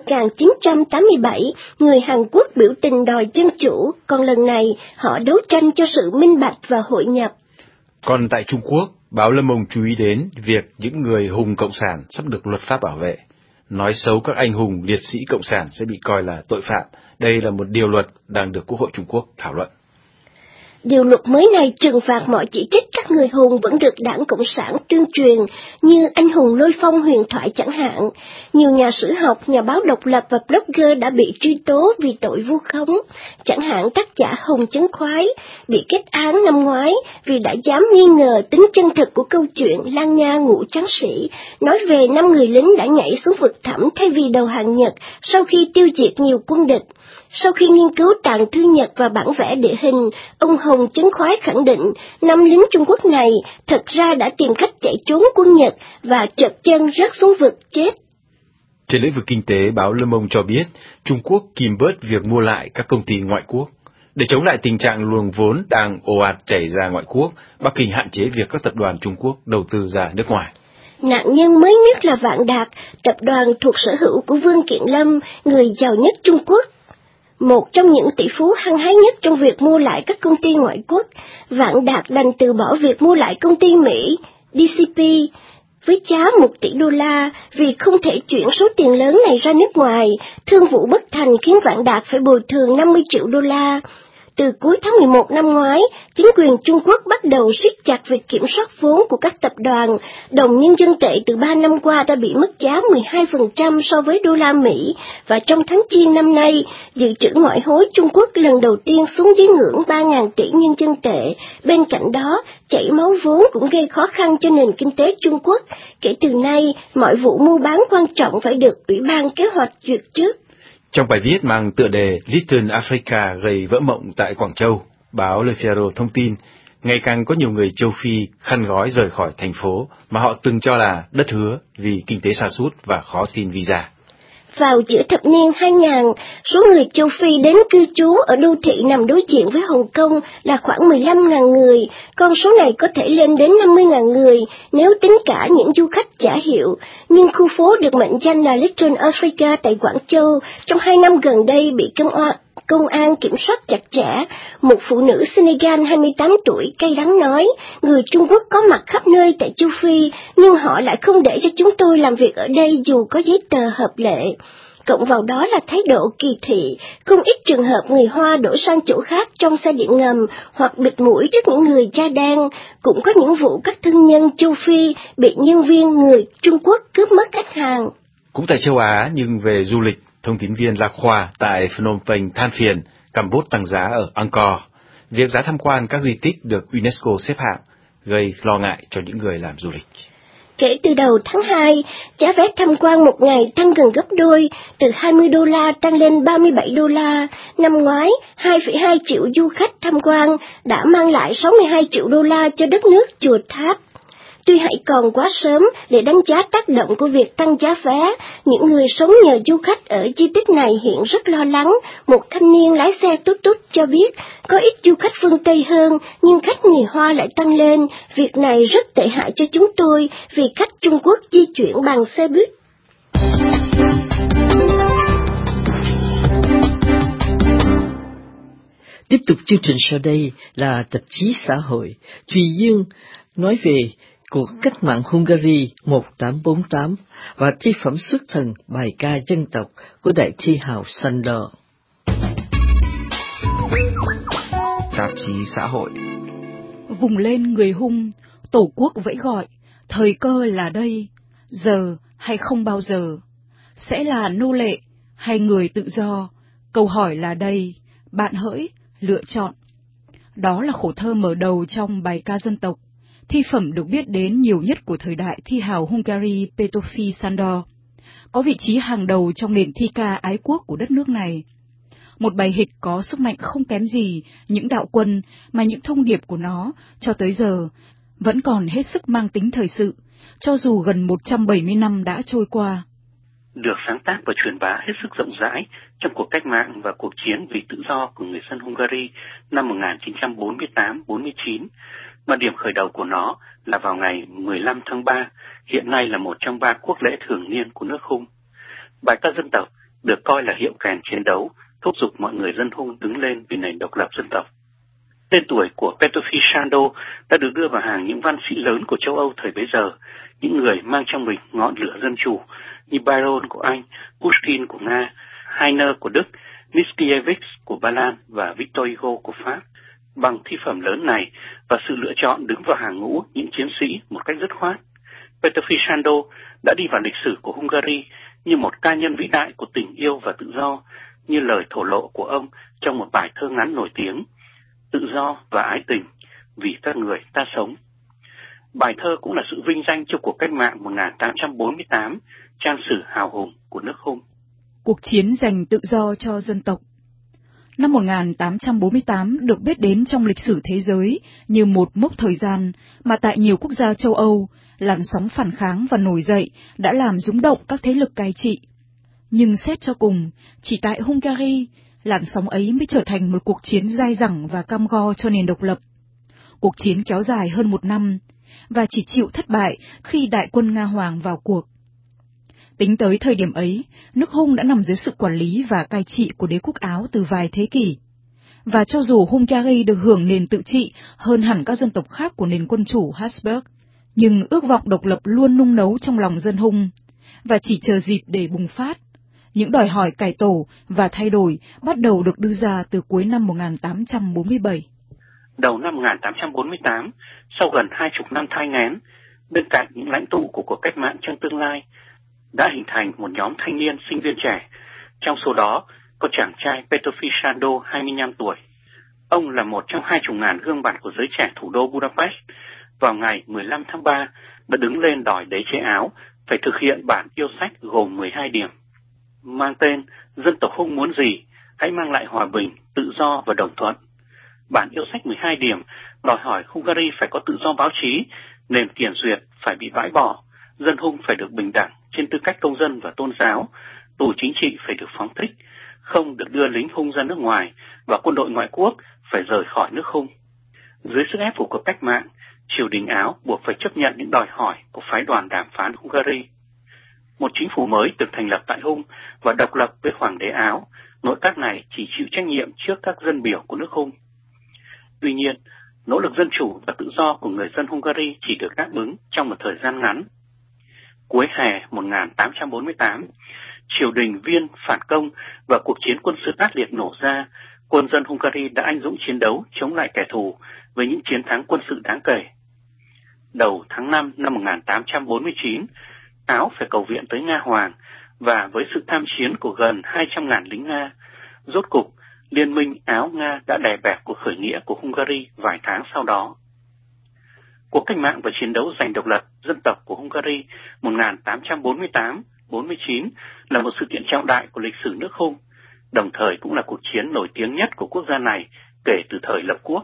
1987, người Hàn Quốc biểu tình đòi dân chủ, còn lần này họ đấu tranh cho sự minh bạch và hội nhập. Còn tại Trung Quốc, báo Le Monde chú ý đến việc những người hùng cộng sản sắp được luật pháp bảo vệ. Nói xấu các anh hùng liệt sĩ cộng sản sẽ bị coi là tội phạm. Đây là một điều luật đang được Quốc hội Trung Quốc thảo luận. Điều luật mới này trừng phạt mọi chỉ trích các người hùng vẫn được Đảng Cộng sản tuyên truyền, như anh hùng Lôi Phong huyền thoại chẳng hạn. Nhiều nhà sử học, nhà báo độc lập và blogger đã bị truy tố vì tội vu khống. Chẳng hạn tác giả Hồng Chấn Khoái bị kết án năm ngoái vì đã dám nghi ngờ tính chân thực của câu chuyện Lan Nha Ngũ Tráng Sĩ, nói về 5 người lính đã nhảy xuống vực thẳm thay vì đầu hàng Nhật sau khi tiêu diệt nhiều quân địch. Sau khi nghiên cứu tàng thư Nhật và bản vẽ địa hình, ông Hồng Chấn Khoái khẳng định 5 lính Trung Quốc này thật ra đã tìm cách chạy trốn quân Nhật và trật chân rớt xuống vực chết. Trên lĩnh vực kinh tế, báo Le Monde cho biết Trung Quốc kìm bớt việc mua lại các công ty ngoại quốc. Để chống lại tình trạng luồng vốn đang ồ ạt chảy ra ngoại quốc, Bắc Kinh hạn chế việc các tập đoàn Trung Quốc đầu tư ra nước ngoài. Nạn nhân mới nhất là Vạn Đạt, tập đoàn thuộc sở hữu của Vương Kiện Lâm, người giàu nhất Trung Quốc. Một trong những tỷ phú hăng hái nhất trong việc mua lại các công ty ngoại quốc, Vạn Đạt đành từ bỏ việc mua lại công ty Mỹ, DCP, với giá $1 tỷ vì không thể chuyển số tiền lớn này ra nước ngoài. Thương vụ bất thành khiến Vạn Đạt phải bồi thường $50 triệu. Từ cuối tháng 11 năm ngoái, chính quyền Trung Quốc bắt đầu siết chặt việc kiểm soát vốn của các tập đoàn. Đồng nhân dân tệ từ 3 năm qua đã bị mất giá 12% so với đô la Mỹ, và trong tháng Giêng năm nay, dự trữ ngoại hối Trung Quốc lần đầu tiên xuống dưới ngưỡng 3.000 tỷ nhân dân tệ. Bên cạnh đó, chảy máu vốn cũng gây khó khăn cho nền kinh tế Trung Quốc. Kể từ nay, mọi vụ mua bán quan trọng phải được Ủy ban Kế hoạch duyệt trước. Trong bài viết mang tựa đề Little Africa gây vỡ mộng tại Quảng Châu, báo Le Figaro thông tin, ngày càng có nhiều người châu Phi khăn gói rời khỏi thành phố mà họ từng cho là đất hứa vì kinh tế sa sút và khó xin visa. Vào giữa thập niên 2000, số người châu Phi đến cư trú ở đô thị nằm đối diện với Hồng Kông là khoảng 15.000 người, con số này có thể lên đến 50.000 người nếu tính cả những du khách giả hiệu. Nhưng khu phố được mệnh danh là Little Africa tại Quảng Châu trong 2 năm gần đây bị công an kiểm soát chặt chẽ. Một phụ nữ Senegal 28 tuổi cay đắng nói, người Trung Quốc có mặt khắp nơi tại châu Phi, nhưng họ lại không để cho chúng tôi làm việc ở đây dù có giấy tờ hợp lệ. Cộng vào đó là thái độ kỳ thị, không ít trường hợp người Hoa đổi sang chỗ khác trong xe điện ngầm hoặc bịt mũi trước những người da đen. Cũng có những vụ các thương nhân châu Phi bị nhân viên người Trung Quốc cướp mất khách hàng. Cũng tại châu Á nhưng về du lịch, thông tín viên La Khoa tại Phnom Penh than phiền Campuchia tăng giá ở Angkor. Việc giá tham quan các di tích được UNESCO xếp hạng gây lo ngại cho những người làm du lịch. Kể từ đầu tháng 2, giá vé tham quan một ngày tăng gần gấp đôi, từ $20 tăng lên $37. Năm ngoái, 2,2 triệu du khách tham quan đã mang lại $62 triệu cho đất nước Chùa Tháp. Tuy hãy còn quá sớm để đánh giá tác động của việc tăng giá vé, những người sống nhờ du khách ở di tích này hiện rất lo lắng. Một thanh niên lái xe tút tút cho biết, có ít du khách phương Tây hơn, nhưng khách người Hoa lại tăng lên. Việc này rất tệ hại cho chúng tôi, vì khách Trung Quốc di chuyển bằng xe buýt. Tiếp tục chương trình sau đây là tạp chí xã hội. Thùy Dương nói về cuộc cách mạng Hungary 1848 và thi phẩm xuất thần bài ca dân tộc của đại thi hào Sándor. Tạp chí xã hội. Vùng lên người Hung, tổ quốc vẫy gọi, thời cơ là đây, giờ hay không bao giờ, sẽ là nô lệ hay người tự do, câu hỏi là đây, bạn hỡi lựa chọn. Đó là khổ thơ mở đầu trong bài ca dân tộc, thi phẩm được biết đến nhiều nhất của thời đại thi hào Hungary Petőfi Sándor, có vị trí hàng đầu trong nền thi ca ái quốc của đất nước này. Một bài hịch có sức mạnh không kém gì những đạo quân mà những thông điệp của nó cho tới giờ vẫn còn hết sức mang tính thời sự, cho dù gần 170 năm đã trôi qua. được sáng tác và truyền bá hết sức rộng rãi trong cuộc cách mạng và cuộc chiến vì tự do của người dân Hungary năm 1948-49, mà điểm khởi đầu của nó là vào ngày 15 tháng 3, hiện nay là một trong 3 quốc lễ thường niên của nước Hung. Bài ca dân tộc được coi là hiệu kèn chiến đấu, thúc giục mọi người dân Hung đứng lên vì nền độc lập dân tộc. Tên tuổi của Petr Fiala đã được đưa vào hàng những văn sĩ lớn của châu Âu thời bấy giờ, những người mang trong mình ngọn lửa dân chủ như Byron của Anh, Pushkin của Nga, Heine của Đức, Mickiewicz của Ba Lan và Victor Hugo của Pháp. Bằng thi phẩm lớn này và sự lựa chọn đứng vào hàng ngũ những chiến sĩ một cách dứt khoát, Petr Fiala đã đi vào lịch sử của Hungary như một ca nhân vĩ đại của tình yêu và tự do, như lời thổ lộ của ông trong một bài thơ ngắn nổi tiếng: tự do và ái tình, vì các người ta sống. Bài thơ cũng là sự vinh danh cho cuộc cách mạng 1848, trang sử hào hùng của nước Hung. Cuộc chiến giành tự do cho dân tộc. Năm 1848 được biết đến trong lịch sử thế giới như một mốc thời gian mà tại nhiều quốc gia châu Âu, làn sóng phản kháng và nổi dậy đã làm rúng động các thế lực cai trị. Nhưng xét cho cùng, chỉ tại Hungary, làn sóng ấy mới trở thành một cuộc chiến dai dẳng và cam go cho nền độc lập. Cuộc chiến kéo dài hơn 1 năm, và chỉ chịu thất bại khi đại quân Nga Hoàng vào cuộc. Tính tới thời điểm ấy, nước Hung đã nằm dưới sự quản lý và cai trị của đế quốc Áo từ vài thế kỷ. Và cho dù Hungary được hưởng nền tự trị hơn hẳn các dân tộc khác của nền quân chủ Habsburg, nhưng ước vọng độc lập luôn nung nấu trong lòng dân Hung, và chỉ chờ dịp để bùng phát. Những đòi hỏi cải tổ và thay đổi bắt đầu được đưa ra từ cuối năm 1847. Đầu năm 1848, sau gần 20 năm thai nghén, bên cạnh những lãnh tụ của cuộc cách mạng trong tương lai, đã hình thành một nhóm thanh niên sinh viên trẻ. Trong số đó có chàng trai Petr Fiala, 25 tuổi. Ông là một trong 20.000 gương mặt của giới trẻ thủ đô Budapest. Vào ngày 15 tháng 3 đã đứng lên đòi đế chế Áo phải thực hiện bản yêu sách gồm 12 điểm, mang tên Dân tộc Hung muốn gì? Hãy mang lại hòa bình, tự do và đồng thuận. Bản yêu sách 12 điểm đòi hỏi Hungary phải có tự do báo chí, nền kiểm duyệt phải bị bãi bỏ, dân Hung phải được bình đẳng trên tư cách công dân và tôn giáo, tù chính trị phải được phóng thích, không được đưa lính Hung ra nước ngoài và quân đội ngoại quốc phải rời khỏi nước Hung. Dưới sức ép của cuộc cách mạng, triều đình Áo buộc phải chấp nhận những đòi hỏi của phái đoàn đàm phán Hungary. Một chính phủ mới được thành lập tại Hung và độc lập với hoàng đế Áo, nội các này chỉ chịu trách nhiệm trước các dân biểu của nước Hung. Tuy nhiên, nỗ lực dân chủ và tự do của người dân Hungary chỉ được đáp ứng trong một thời gian ngắn. Cuối hè 1848, triều đình Viên phản công và cuộc chiến quân sự ác liệt nổ ra. Quân dân Hungary đã anh dũng chiến đấu chống lại kẻ thù với những chiến thắng quân sự đáng kể. Đầu tháng 5 năm 1849, Áo phải cầu viện tới Nga Hoàng, và với sự tham chiến của gần 200.000 lính Nga, rốt cục Liên minh Áo-Nga đã đè bẹp cuộc khởi nghĩa của Hungary vài tháng sau đó. Cuộc cách mạng và chiến đấu giành độc lập dân tộc của Hungary 1848-49 là một sự kiện trọng đại của lịch sử nước Hung, đồng thời cũng là cuộc chiến nổi tiếng nhất của quốc gia này kể từ thời lập quốc.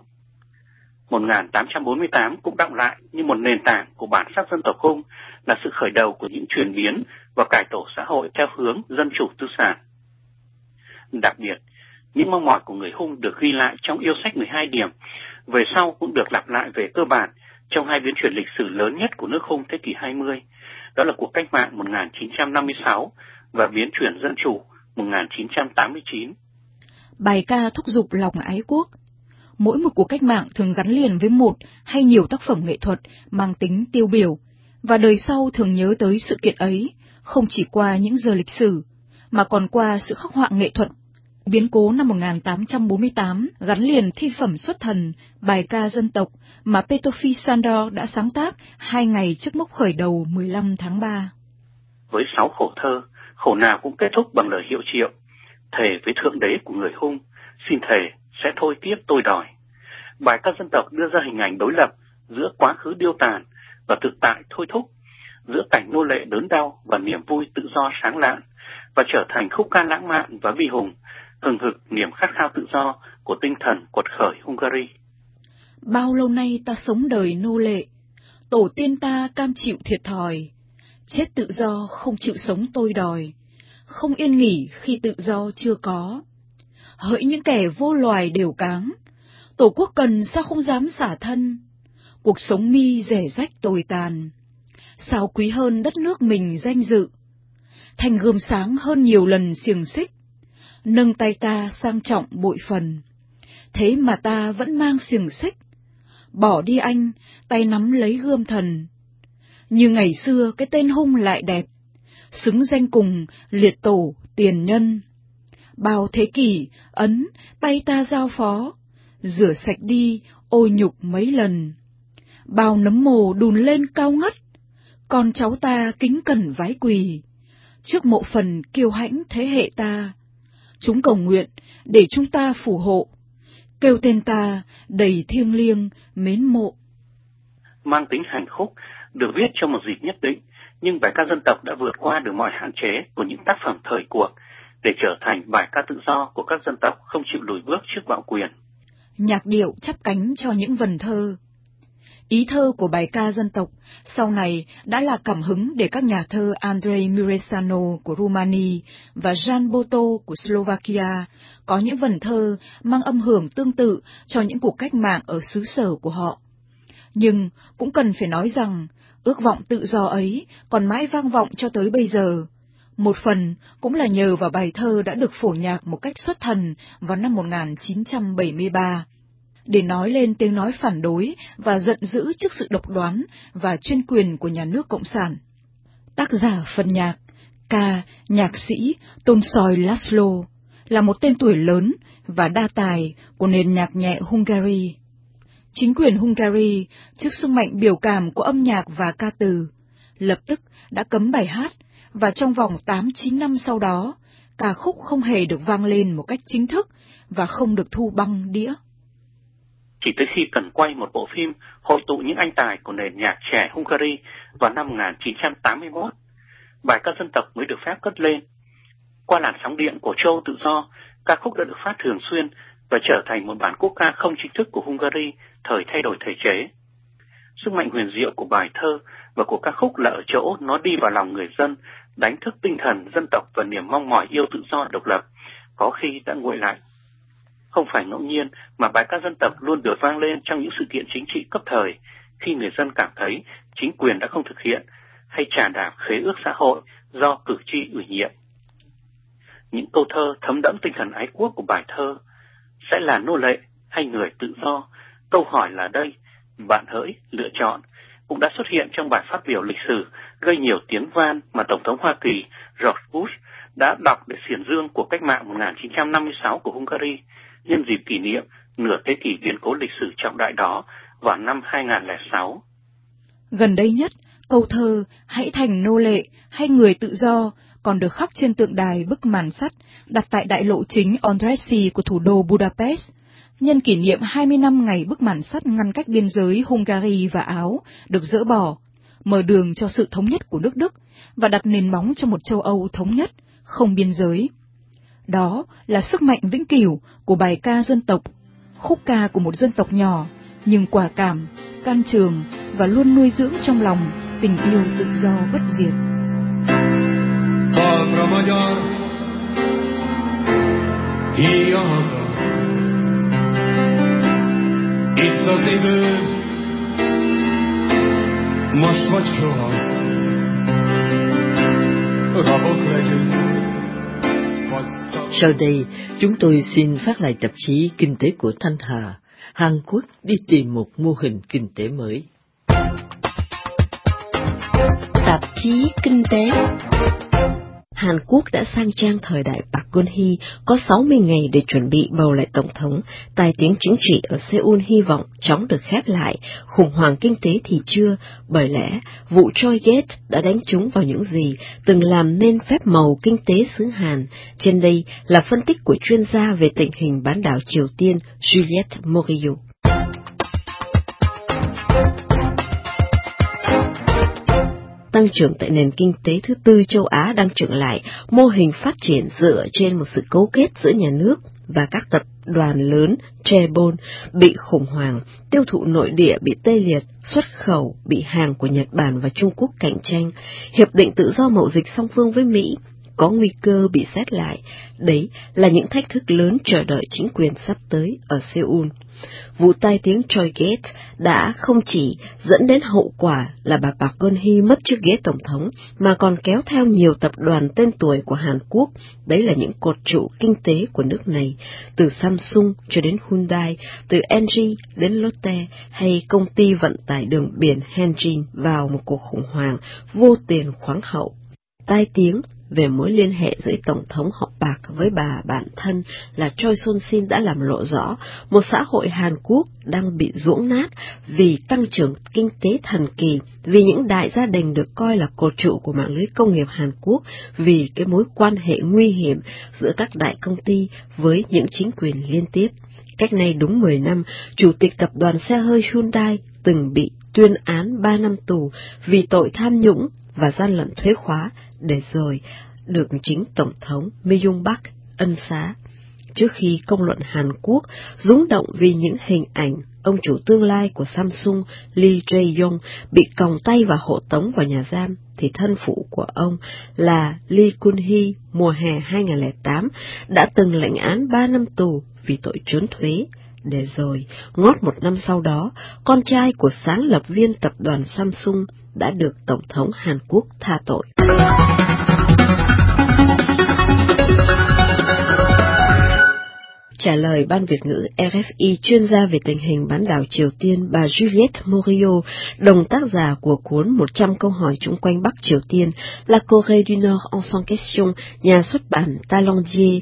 1848 cũng đọng lại như một nền tảng của bản sắc dân tộc Hung, là sự khởi đầu của những chuyển biến và cải tổ xã hội theo hướng dân chủ tư sản. Đặc biệt, những mong mỏi của người Hung được ghi lại trong yêu sách 12 điểm, về sau cũng được lặp lại về cơ bản trong hai biến chuyển lịch sử lớn nhất của nước Hung thế kỷ 20, đó là cuộc cách mạng 1956 và biến chuyển dân chủ 1989. Bài ca thúc giục lòng ái quốc. Mỗi một cuộc cách mạng thường gắn liền với một hay nhiều tác phẩm nghệ thuật mang tính tiêu biểu, và đời sau thường nhớ tới sự kiện ấy, không chỉ qua những giờ lịch sử, mà còn qua sự khắc họa nghệ thuật. Biến cố năm 1848 gắn liền thi phẩm xuất thần, bài ca dân tộc mà Petr Fiala đã sáng tác 2 ngày trước mốc khởi đầu 15 tháng 3. Với 6 khổ thơ, khổ nào cũng kết thúc bằng lời hiệu triệu: thề với thượng đế của người Hung, xin thề sẽ thôi tiếp tôi đòi. Bài ca dân tộc đưa ra hình ảnh đối lập giữa quá khứ điêu tàn và thực tại thôi thúc, giữa cảnh nô lệ đớn đau và niềm vui tự do sáng lạn, và trở thành khúc ca lãng mạn và bi hùng, hừng hực niềm khát khao tự do của tinh thần quật khởi Hungary. Bao lâu nay ta sống đời nô lệ, tổ tiên ta cam chịu thiệt thòi, chết tự do không chịu sống tôi đòi, không yên nghỉ khi tự do chưa có. Hỡi những kẻ vô loài đều cáng, Tổ quốc cần sao không dám xả thân, cuộc sống mi rẻ rách tồi tàn, sao quý hơn đất nước mình danh dự, thành gươm sáng hơn nhiều lần xiềng xích, nâng tay ta sang trọng bội phần, thế mà ta vẫn mang xiềng xích, bỏ đi anh, tay nắm lấy gươm thần. Như ngày xưa cái tên hung lại đẹp, xứng danh cùng liệt tổ tiền nhân. Bao thế kỷ ấn tay ta giao phó, rửa sạch đi ô nhục mấy lần. Bao nấm mồ đùn lên cao ngất, con cháu ta kính cẩn vái quỳ, trước mộ phần kiêu hãnh thế hệ ta. Chúng cầu nguyện để chúng ta phù hộ, kêu tên ta đầy thiêng liêng mến mộ. Mang tính hành khúc, được viết trong một dịp nhất định, nhưng bài ca dân tộc đã vượt qua được mọi hạn chế của những tác phẩm thời cuộc để trở thành bài ca tự do của các dân tộc không chịu lùi bước trước bạo quyền. Nhạc điệu chắp cánh cho những vần thơ. Ý thơ của bài ca dân tộc sau này đã là cảm hứng để các nhà thơ Andrei Mureșanu của Rumania và Jan Boto của Slovakia có những vần thơ mang âm hưởng tương tự cho những cuộc cách mạng ở xứ sở của họ. Nhưng cũng cần phải nói rằng ước vọng tự do ấy còn mãi vang vọng cho tới bây giờ. Một phần cũng là nhờ vào bài thơ đã được phổ nhạc một cách xuất thần vào năm 1973. Để nói lên tiếng nói phản đối và giận dữ trước sự độc đoán và chuyên quyền của nhà nước Cộng sản. Tác giả phần nhạc, nhạc sĩ Tolstoy Laszlo, là một tên tuổi lớn và đa tài của nền nhạc nhẹ Hungary. Chính quyền Hungary, trước sức mạnh biểu cảm của âm nhạc và ca từ, lập tức đã cấm bài hát, và trong vòng 8-9 năm sau đó, ca khúc không hề được vang lên một cách chính thức và không được thu băng đĩa. Chỉ tới khi cần quay một bộ phim hội tụ những anh tài của nền nhạc trẻ Hungary vào năm 1981, bài ca dân tộc mới được phép cất lên. Qua làn sóng điện của châu tự do, ca khúc đã được phát thường xuyên và trở thành một bản quốc ca không chính thức của Hungary thời thay đổi thể chế. Sức mạnh huyền diệu của bài thơ và của ca khúc là ở chỗ nó đi vào lòng người dân, đánh thức tinh thần dân tộc và niềm mong mỏi yêu tự do độc lập, có khi đã nguội lạnh. Không phải ngẫu nhiên mà bài ca dân tộc luôn được vang lên trong những sự kiện chính trị cấp thời, khi người dân cảm thấy chính quyền đã không thực hiện hay trà đạp khế ước xã hội do cử tri ủy nhiệm. Những câu thơ thấm đẫm tinh thần ái quốc của bài thơ: sẽ là nô lệ hay người tự do, câu hỏi là đây, bạn hỡi lựa chọn, cũng đã xuất hiện trong bài phát biểu lịch sử gây nhiều tiếng van mà Tổng thống Hoa Kỳ George Bush đã đọc để xiển dương cuộc cách mạng 1956 của Hungary nhân dịp kỷ niệm nửa thế kỷ biến cố lịch sử trọng đại đó vào năm 2006. Gần đây nhất, câu thơ hãy thành nô lệ hay người tự do còn được khắc trên tượng đài bức màn sắt đặt tại đại lộ chính Ondressy của thủ đô Budapest, nhân kỷ niệm 20 năm ngày bức màn sắt ngăn cách biên giới Hungary và Áo được dỡ bỏ, mở đường cho sự thống nhất của nước Đức và đặt nền móng cho một châu Âu thống nhất, không biên giới. Đó là sức mạnh vĩnh cửu của bài ca dân tộc, khúc ca của một dân tộc nhỏ, nhưng quả cảm, can trường và luôn nuôi dưỡng trong lòng tình yêu tự do bất diệt. Talpra magyar, híja haza. Itt az idő, most vagy soha. Rabok legyünk, vagy szabad. Sau đây, chúng tôi xin phát lại tạp chí Kinh tế của Thanh Hà. Hàn Quốc đi tìm một mô hình kinh tế mới. Tạp chí Kinh tế. Hàn Quốc đã sang trang thời đại Park Geun-hye, có 60 ngày để chuẩn bị bầu lại tổng thống. Tài tiếng chính trị ở Seoul hy vọng chóng được khép lại, khủng hoảng kinh tế thì chưa, bởi lẽ vụ Troy Gate đã đánh trúng vào những gì từng làm nên phép màu kinh tế xứ Hàn. Trên đây là phân tích của chuyên gia về tình hình bán đảo Triều Tiên Juliette Morillo. Tăng trưởng tại nền kinh tế thứ tư châu Á đang chững lại, mô hình phát triển dựa trên một sự cấu kết giữa nhà nước và các tập đoàn lớn Chaebol bị khủng hoảng, tiêu thụ nội địa bị tê liệt, xuất khẩu bị hàng của Nhật Bản và Trung Quốc cạnh tranh, hiệp định tự do mậu dịch song phương với Mỹ có nguy cơ bị xét lại. Đấy là những thách thức lớn chờ đợi chính quyền sắp tới ở Seoul. Vụ tai tiếng Choigate đã không chỉ dẫn đến hậu quả là bà Park Geun-hye mất chiếc ghế tổng thống, mà còn kéo theo nhiều tập đoàn tên tuổi của Hàn Quốc. Đấy là những cột trụ kinh tế của nước này, từ Samsung cho đến Hyundai, từ LG đến Lotte hay công ty vận tải đường biển Hanjin vào một cuộc khủng hoảng vô tiền khoáng hậu. Tai tiếng về mối liên hệ giữa Tổng thống họ Park với bà bạn thân là Choi Soon-sin đã làm lộ rõ một xã hội Hàn Quốc đang bị ruỗng nát vì tăng trưởng kinh tế thần kỳ, vì những đại gia đình được coi là cột trụ của mạng lưới công nghiệp Hàn Quốc, vì cái mối quan hệ nguy hiểm giữa các đại công ty với những chính quyền liên tiếp. Cách nay đúng 10 năm, chủ tịch tập đoàn xe hơi Hyundai từng bị tuyên án 3 năm tù vì tội tham nhũng và gian lận thuế khóa, để rồi được chính Tổng thống Mi Young-bak ân xá. Trước khi công luận Hàn Quốc rúng động vì những hình ảnh ông chủ tương lai của Samsung Lee Jae-yong bị còng tay và hộ tống vào nhà giam, thì thân phụ của ông là Lee Kun-hee mùa hè 2008 đã từng lãnh án 3 năm tù vì tội trốn thuế. Để rồi, ngót 1 năm sau đó, con trai của sáng lập viên tập đoàn Samsung đã được Tổng thống Hàn Quốc tha tội. Trả lời Ban Việt ngữ RFI, chuyên gia về tình hình bán đảo Triều Tiên bà Juliette Morio, đồng tác giả của cuốn 100 câu hỏi chung quanh Bắc Triều Tiên, La Corée du Nord en sans question, nhà xuất bản Talendier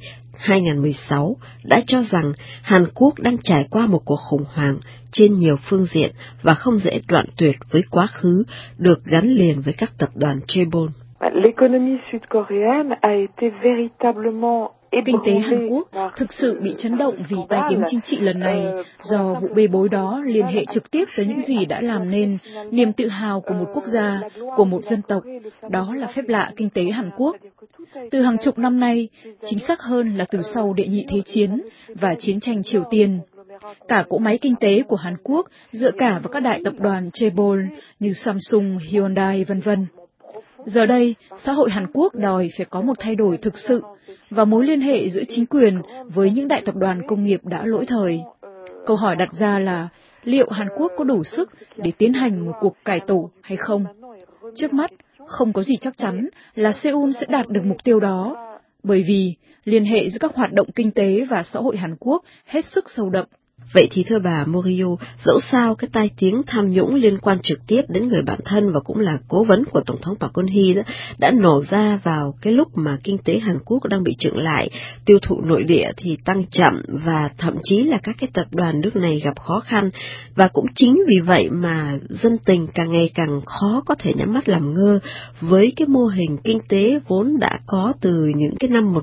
2016, đã cho rằng Hàn Quốc đang trải qua một cuộc khủng hoảng trên nhiều phương diện và không dễ đoạn tuyệt với quá khứ được gắn liền với các tập đoàn Chaebol. L'économie sud-coréenne a été véritablement Kinh tế Hàn Quốc thực sự bị chấn động vì tai tiếng chính trị lần này, do vụ bê bối đó liên hệ trực tiếp tới những gì đã làm nên niềm tự hào của một quốc gia, của một dân tộc, đó là phép lạ kinh tế Hàn Quốc. Từ hàng chục năm nay, chính xác hơn là từ sau Đệ nhị Thế chiến và chiến tranh Triều Tiên, cả cỗ máy kinh tế của Hàn Quốc dựa cả vào các đại tập đoàn Chaebol như Samsung, Hyundai, v.v. Giờ đây, xã hội Hàn Quốc đòi phải có một thay đổi thực sự và mối liên hệ giữa chính quyền với những đại tập đoàn công nghiệp đã lỗi thời. Câu hỏi đặt ra là liệu Hàn Quốc có đủ sức để tiến hành một cuộc cải tổ hay không? Trước mắt, không có gì chắc chắn là Seoul sẽ đạt được mục tiêu đó, bởi vì liên hệ giữa các hoạt động kinh tế và xã hội Hàn Quốc hết sức sâu đậm. Vậy thì thưa bà Morio, dẫu sao cái tai tiếng tham nhũng liên quan trực tiếp đến người bạn thân và cũng là cố vấn của Tổng thống Park Geun-hye đã nổ ra vào cái lúc mà kinh tế Hàn Quốc đang bị chững lại, tiêu thụ nội địa thì tăng chậm và thậm chí là các cái tập đoàn nước này gặp khó khăn. Và cũng chính vì vậy mà dân tình càng ngày càng khó có thể nhắm mắt làm ngơ với cái mô hình kinh tế vốn đã có từ những cái năm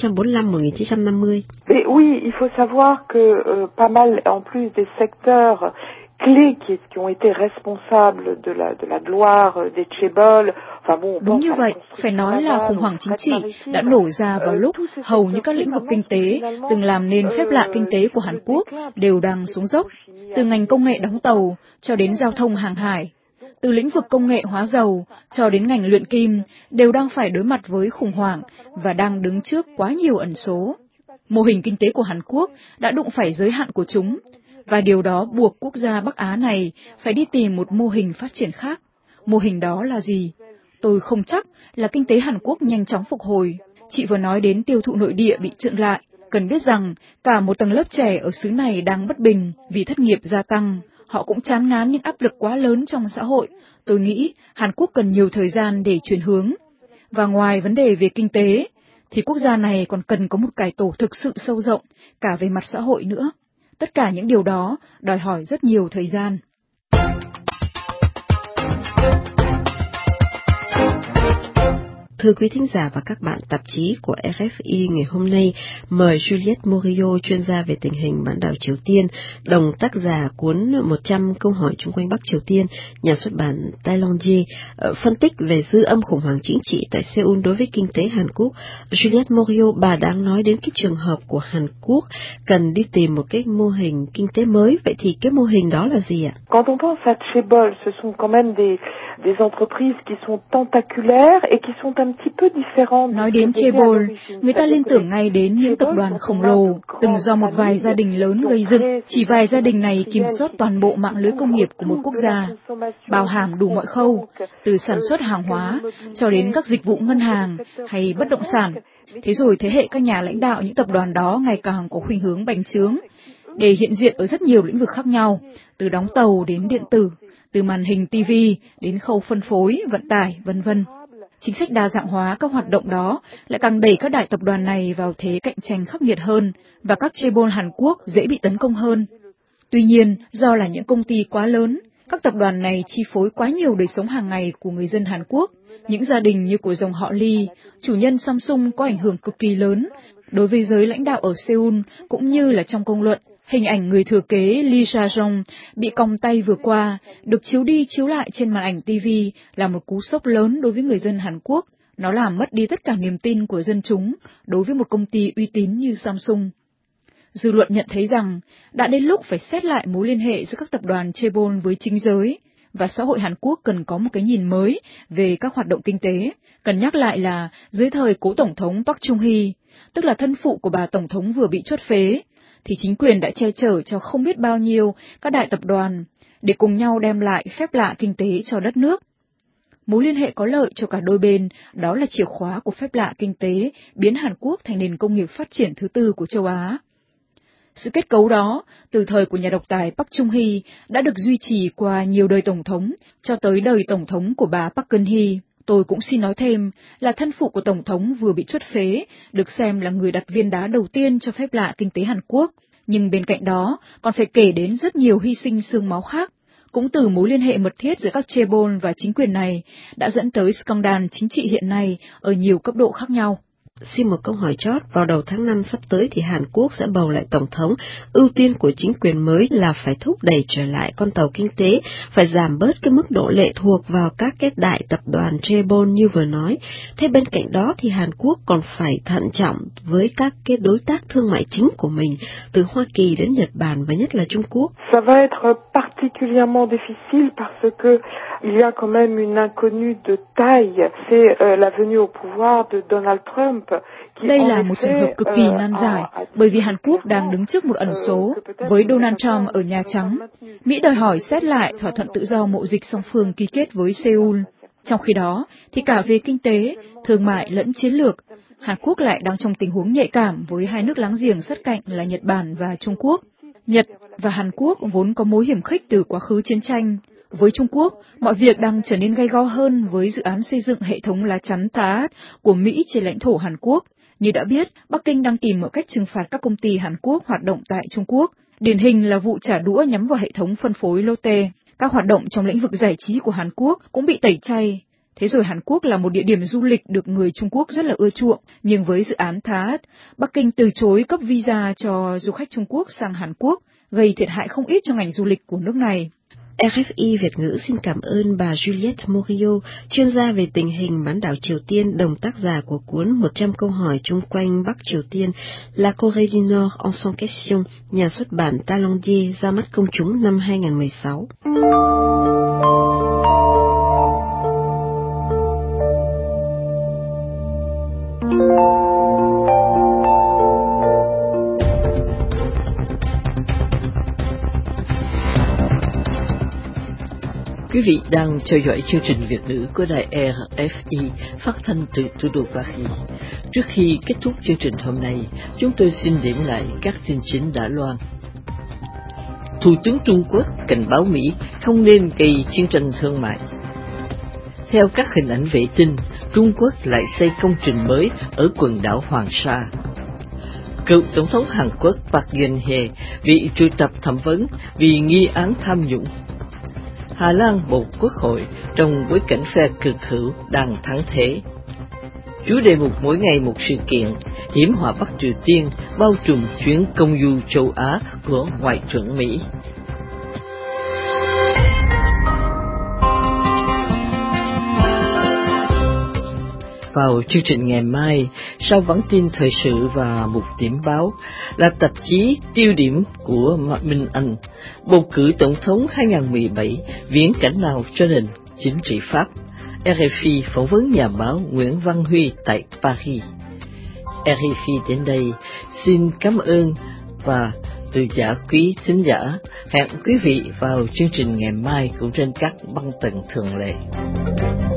1945-1950. Et oui, il faut savoir que pas mal, en plus des secteurs clés qui ont été responsables de la gloire des Chaebol. Đúng như vậy, phải nói là khủng hoảng chính trị đã nổ ra vào lúc hầu như các lĩnh vực kinh tế từng làm nên phép lạ kinh tế của Hàn Quốc đều đang xuống dốc, từ ngành công nghệ đóng tàu cho đến giao thông hàng hải, từ lĩnh vực công nghệ hóa dầu cho đến ngành luyện kim đều đang phải đối mặt với khủng hoảng và đang đứng trước quá nhiều ẩn số. Mô hình kinh tế của Hàn Quốc đã đụng phải giới hạn của chúng, và điều đó buộc quốc gia Bắc Á này phải đi tìm một mô hình phát triển khác. Mô hình đó là gì? Tôi không chắc là kinh tế Hàn Quốc nhanh chóng phục hồi. Chị vừa nói đến tiêu thụ nội địa bị chững lại. Cần biết rằng cả một tầng lớp trẻ ở xứ này đang bất bình vì thất nghiệp gia tăng. Họ cũng chán ngán những áp lực quá lớn trong xã hội. Tôi nghĩ Hàn Quốc cần nhiều thời gian để chuyển hướng. Và ngoài vấn đề về kinh tế, thì quốc gia này còn cần có một cải tổ thực sự sâu rộng, cả về mặt xã hội nữa. Tất cả những điều đó đòi hỏi rất nhiều thời gian. Thưa quý thính giả và các bạn, tạp chí của RFI ngày hôm nay mời Juliette Morillo, chuyên gia về tình hình bán đảo Triều Tiên, đồng tác giả cuốn 100 câu hỏi chung quanh Bắc Triều Tiên, nhà xuất bản Taillandier, phân tích về dư âm khủng hoảng chính trị tại Seoul đối với kinh tế Hàn Quốc. Juliette Morillo, bà đang nói đến cái trường hợp của Hàn Quốc cần đi tìm một cái mô hình kinh tế mới. Vậy thì cái mô hình đó là gì ạ? Quand on pense à chaebol, ce sont quand même des entreprises qui sont tentaculaires et qui sont un petit peu différentes. Nói đến chaebol, người ta liên tưởng ngay đến những tập đoàn khổng lồ từng do một vài gia đình lớn gây dựng. Chỉ vài gia đình này kiểm soát toàn bộ mạng lưới công nghiệp của một quốc gia, bao hàm đủ mọi khâu, từ sản xuất hàng hóa cho đến các dịch vụ ngân hàng hay bất động sản. Thế rồi thế hệ các nhà lãnh đạo những tập đoàn đó ngày càng có khuynh hướng bành trướng, để hiện diện ở rất nhiều lĩnh vực khác nhau, từ đóng tàu đến điện tử, từ màn hình TV đến khâu phân phối, vận tải, vân vân. Chính sách đa dạng hóa các hoạt động đó lại càng đẩy các đại tập đoàn này vào thế cạnh tranh khắc nghiệt hơn và các chaebol Hàn Quốc dễ bị tấn công hơn. Tuy nhiên, do là những công ty quá lớn, các tập đoàn này chi phối quá nhiều đời sống hàng ngày của người dân Hàn Quốc. Những gia đình như của dòng họ Lee, chủ nhân Samsung có ảnh hưởng cực kỳ lớn đối với giới lãnh đạo ở Seoul cũng như là trong công luận. Hình ảnh người thừa kế Lee Sa-jong bị còng tay vừa qua được chiếu đi chiếu lại trên màn ảnh TV là một cú sốc lớn đối với người dân Hàn Quốc. Nó làm mất đi tất cả niềm tin của dân chúng đối với một công ty uy tín như Samsung. Dư luận nhận thấy rằng đã đến lúc phải xét lại mối liên hệ giữa các tập đoàn chaebol với chính giới, và xã hội Hàn Quốc cần có một cái nhìn mới về các hoạt động kinh tế. Cần nhắc lại là dưới thời cố tổng thống Park Chung-hee, tức là thân phụ của bà tổng thống vừa bị chốt phế, thì chính quyền đã che chở cho không biết bao nhiêu các đại tập đoàn để cùng nhau đem lại phép lạ kinh tế cho đất nước. Mối liên hệ có lợi cho cả đôi bên, đó là chìa khóa của phép lạ kinh tế biến Hàn Quốc thành nền công nghiệp phát triển thứ tư của châu Á. Sự kết cấu đó, từ thời của nhà độc tài Park Chung-hee đã được duy trì qua nhiều đời tổng thống, cho tới đời tổng thống của bà Park Geun-hye. Tôi cũng xin nói thêm là thân phụ của tổng thống vừa bị truất phế, được xem là người đặt viên đá đầu tiên cho phép lạ kinh tế Hàn Quốc. Nhưng bên cạnh đó, còn phải kể đến rất nhiều hy sinh xương máu khác. Cũng từ mối liên hệ mật thiết giữa các chaebol và chính quyền này đã dẫn tới scandal chính trị hiện nay ở nhiều cấp độ khác nhau. Xin một câu hỏi chót, vào đầu tháng 5 sắp tới thì Hàn Quốc sẽ bầu lại tổng thống. Ưu tiên của chính quyền mới là phải thúc đẩy trở lại con tàu kinh tế, phải giảm bớt cái mức độ lệ thuộc vào các cái đại tập đoàn chaebol như vừa nói. Thế bên cạnh đó thì Hàn Quốc còn phải thận trọng với các cái đối tác thương mại chính của mình, từ Hoa Kỳ đến Nhật Bản và nhất là Trung Quốc. Ça va être particulièrement difficile parce que il y a quand même une inconnue de taille, c'est la venue au pouvoir de Donald Trump. Đây là một trường hợp cực kỳ nan giải, bởi vì Hàn Quốc đang đứng trước một ẩn số. Với Donald Trump ở Nhà Trắng, Mỹ đòi hỏi xét lại thỏa thuận tự do mậu dịch song phương ký kết với Seoul. Trong khi đó, thì cả về kinh tế, thương mại lẫn chiến lược, Hàn Quốc lại đang trong tình huống nhạy cảm với hai nước láng giềng sát cạnh là Nhật Bản và Trung Quốc. Nhật và Hàn Quốc vốn có mối hiểm khích từ quá khứ chiến tranh. Với Trung Quốc, mọi việc đang trở nên gay go hơn với dự án xây dựng hệ thống lá chắn THAAD của Mỹ trên lãnh thổ Hàn Quốc. Như đã biết, Bắc Kinh đang tìm mọi cách trừng phạt các công ty Hàn Quốc hoạt động tại Trung Quốc. Điển hình là vụ trả đũa nhắm vào hệ thống phân phối Lotte. Các hoạt động trong lĩnh vực giải trí của Hàn Quốc cũng bị tẩy chay. Thế rồi Hàn Quốc là một địa điểm du lịch được người Trung Quốc rất là ưa chuộng, nhưng với dự án THAAD, Bắc Kinh từ chối cấp visa cho du khách Trung Quốc sang Hàn Quốc, gây thiệt hại không ít cho ngành du lịch của nước này. RFI Việt ngữ xin cảm ơn bà Juliette Morillo, chuyên gia về tình hình bán đảo Triều Tiên, đồng tác giả của cuốn 100 câu hỏi chung quanh Bắc Triều Tiên, La Corée du Nord en 100 questions, nhà xuất bản Taillandier, ra mắt công chúng năm 2016. Quý vị đang theo dõi chương trình Việt ngữ của đài RFI phát thanh từ thủ đô Paris. Trước khi kết thúc chương trình hôm nay, chúng tôi xin điểm lại các tin chính đã loan. Thủ tướng Trung Quốc cảnh báo Mỹ không nên gây chiến tranh thương mại. Theo các hình ảnh vệ tinh, Trung Quốc lại xây công trình mới ở quần đảo Hoàng Sa. Cựu Tổng thống Hàn Quốc Park Geun-hye bị triệu tập thẩm vấn vì nghi án tham nhũng. Hà Lan bầu quốc hội trong bối cảnh phe cực hữu đang thắng thế. Chủ đề mục mỗi ngày một sự kiện, hiểm họa Bắc Triều Tiên bao trùm chuyến công du châu Á của Ngoại trưởng Mỹ. Vào chương trình ngày mai, sau bản tin thời sự và mục điểm báo, là tạp chí tiêu điểm của Minh Anh, bầu cử tổng thống 2017, viễn cảnh nào cho nền chính trị Pháp. RFI phỏng vấn nhà báo Nguyễn Văn Huy tại Paris. RFI đến đây xin cảm ơn và từ giả quý thính giả. Hẹn quý vị vào chương trình ngày mai cũng trên các băng tần thường lệ.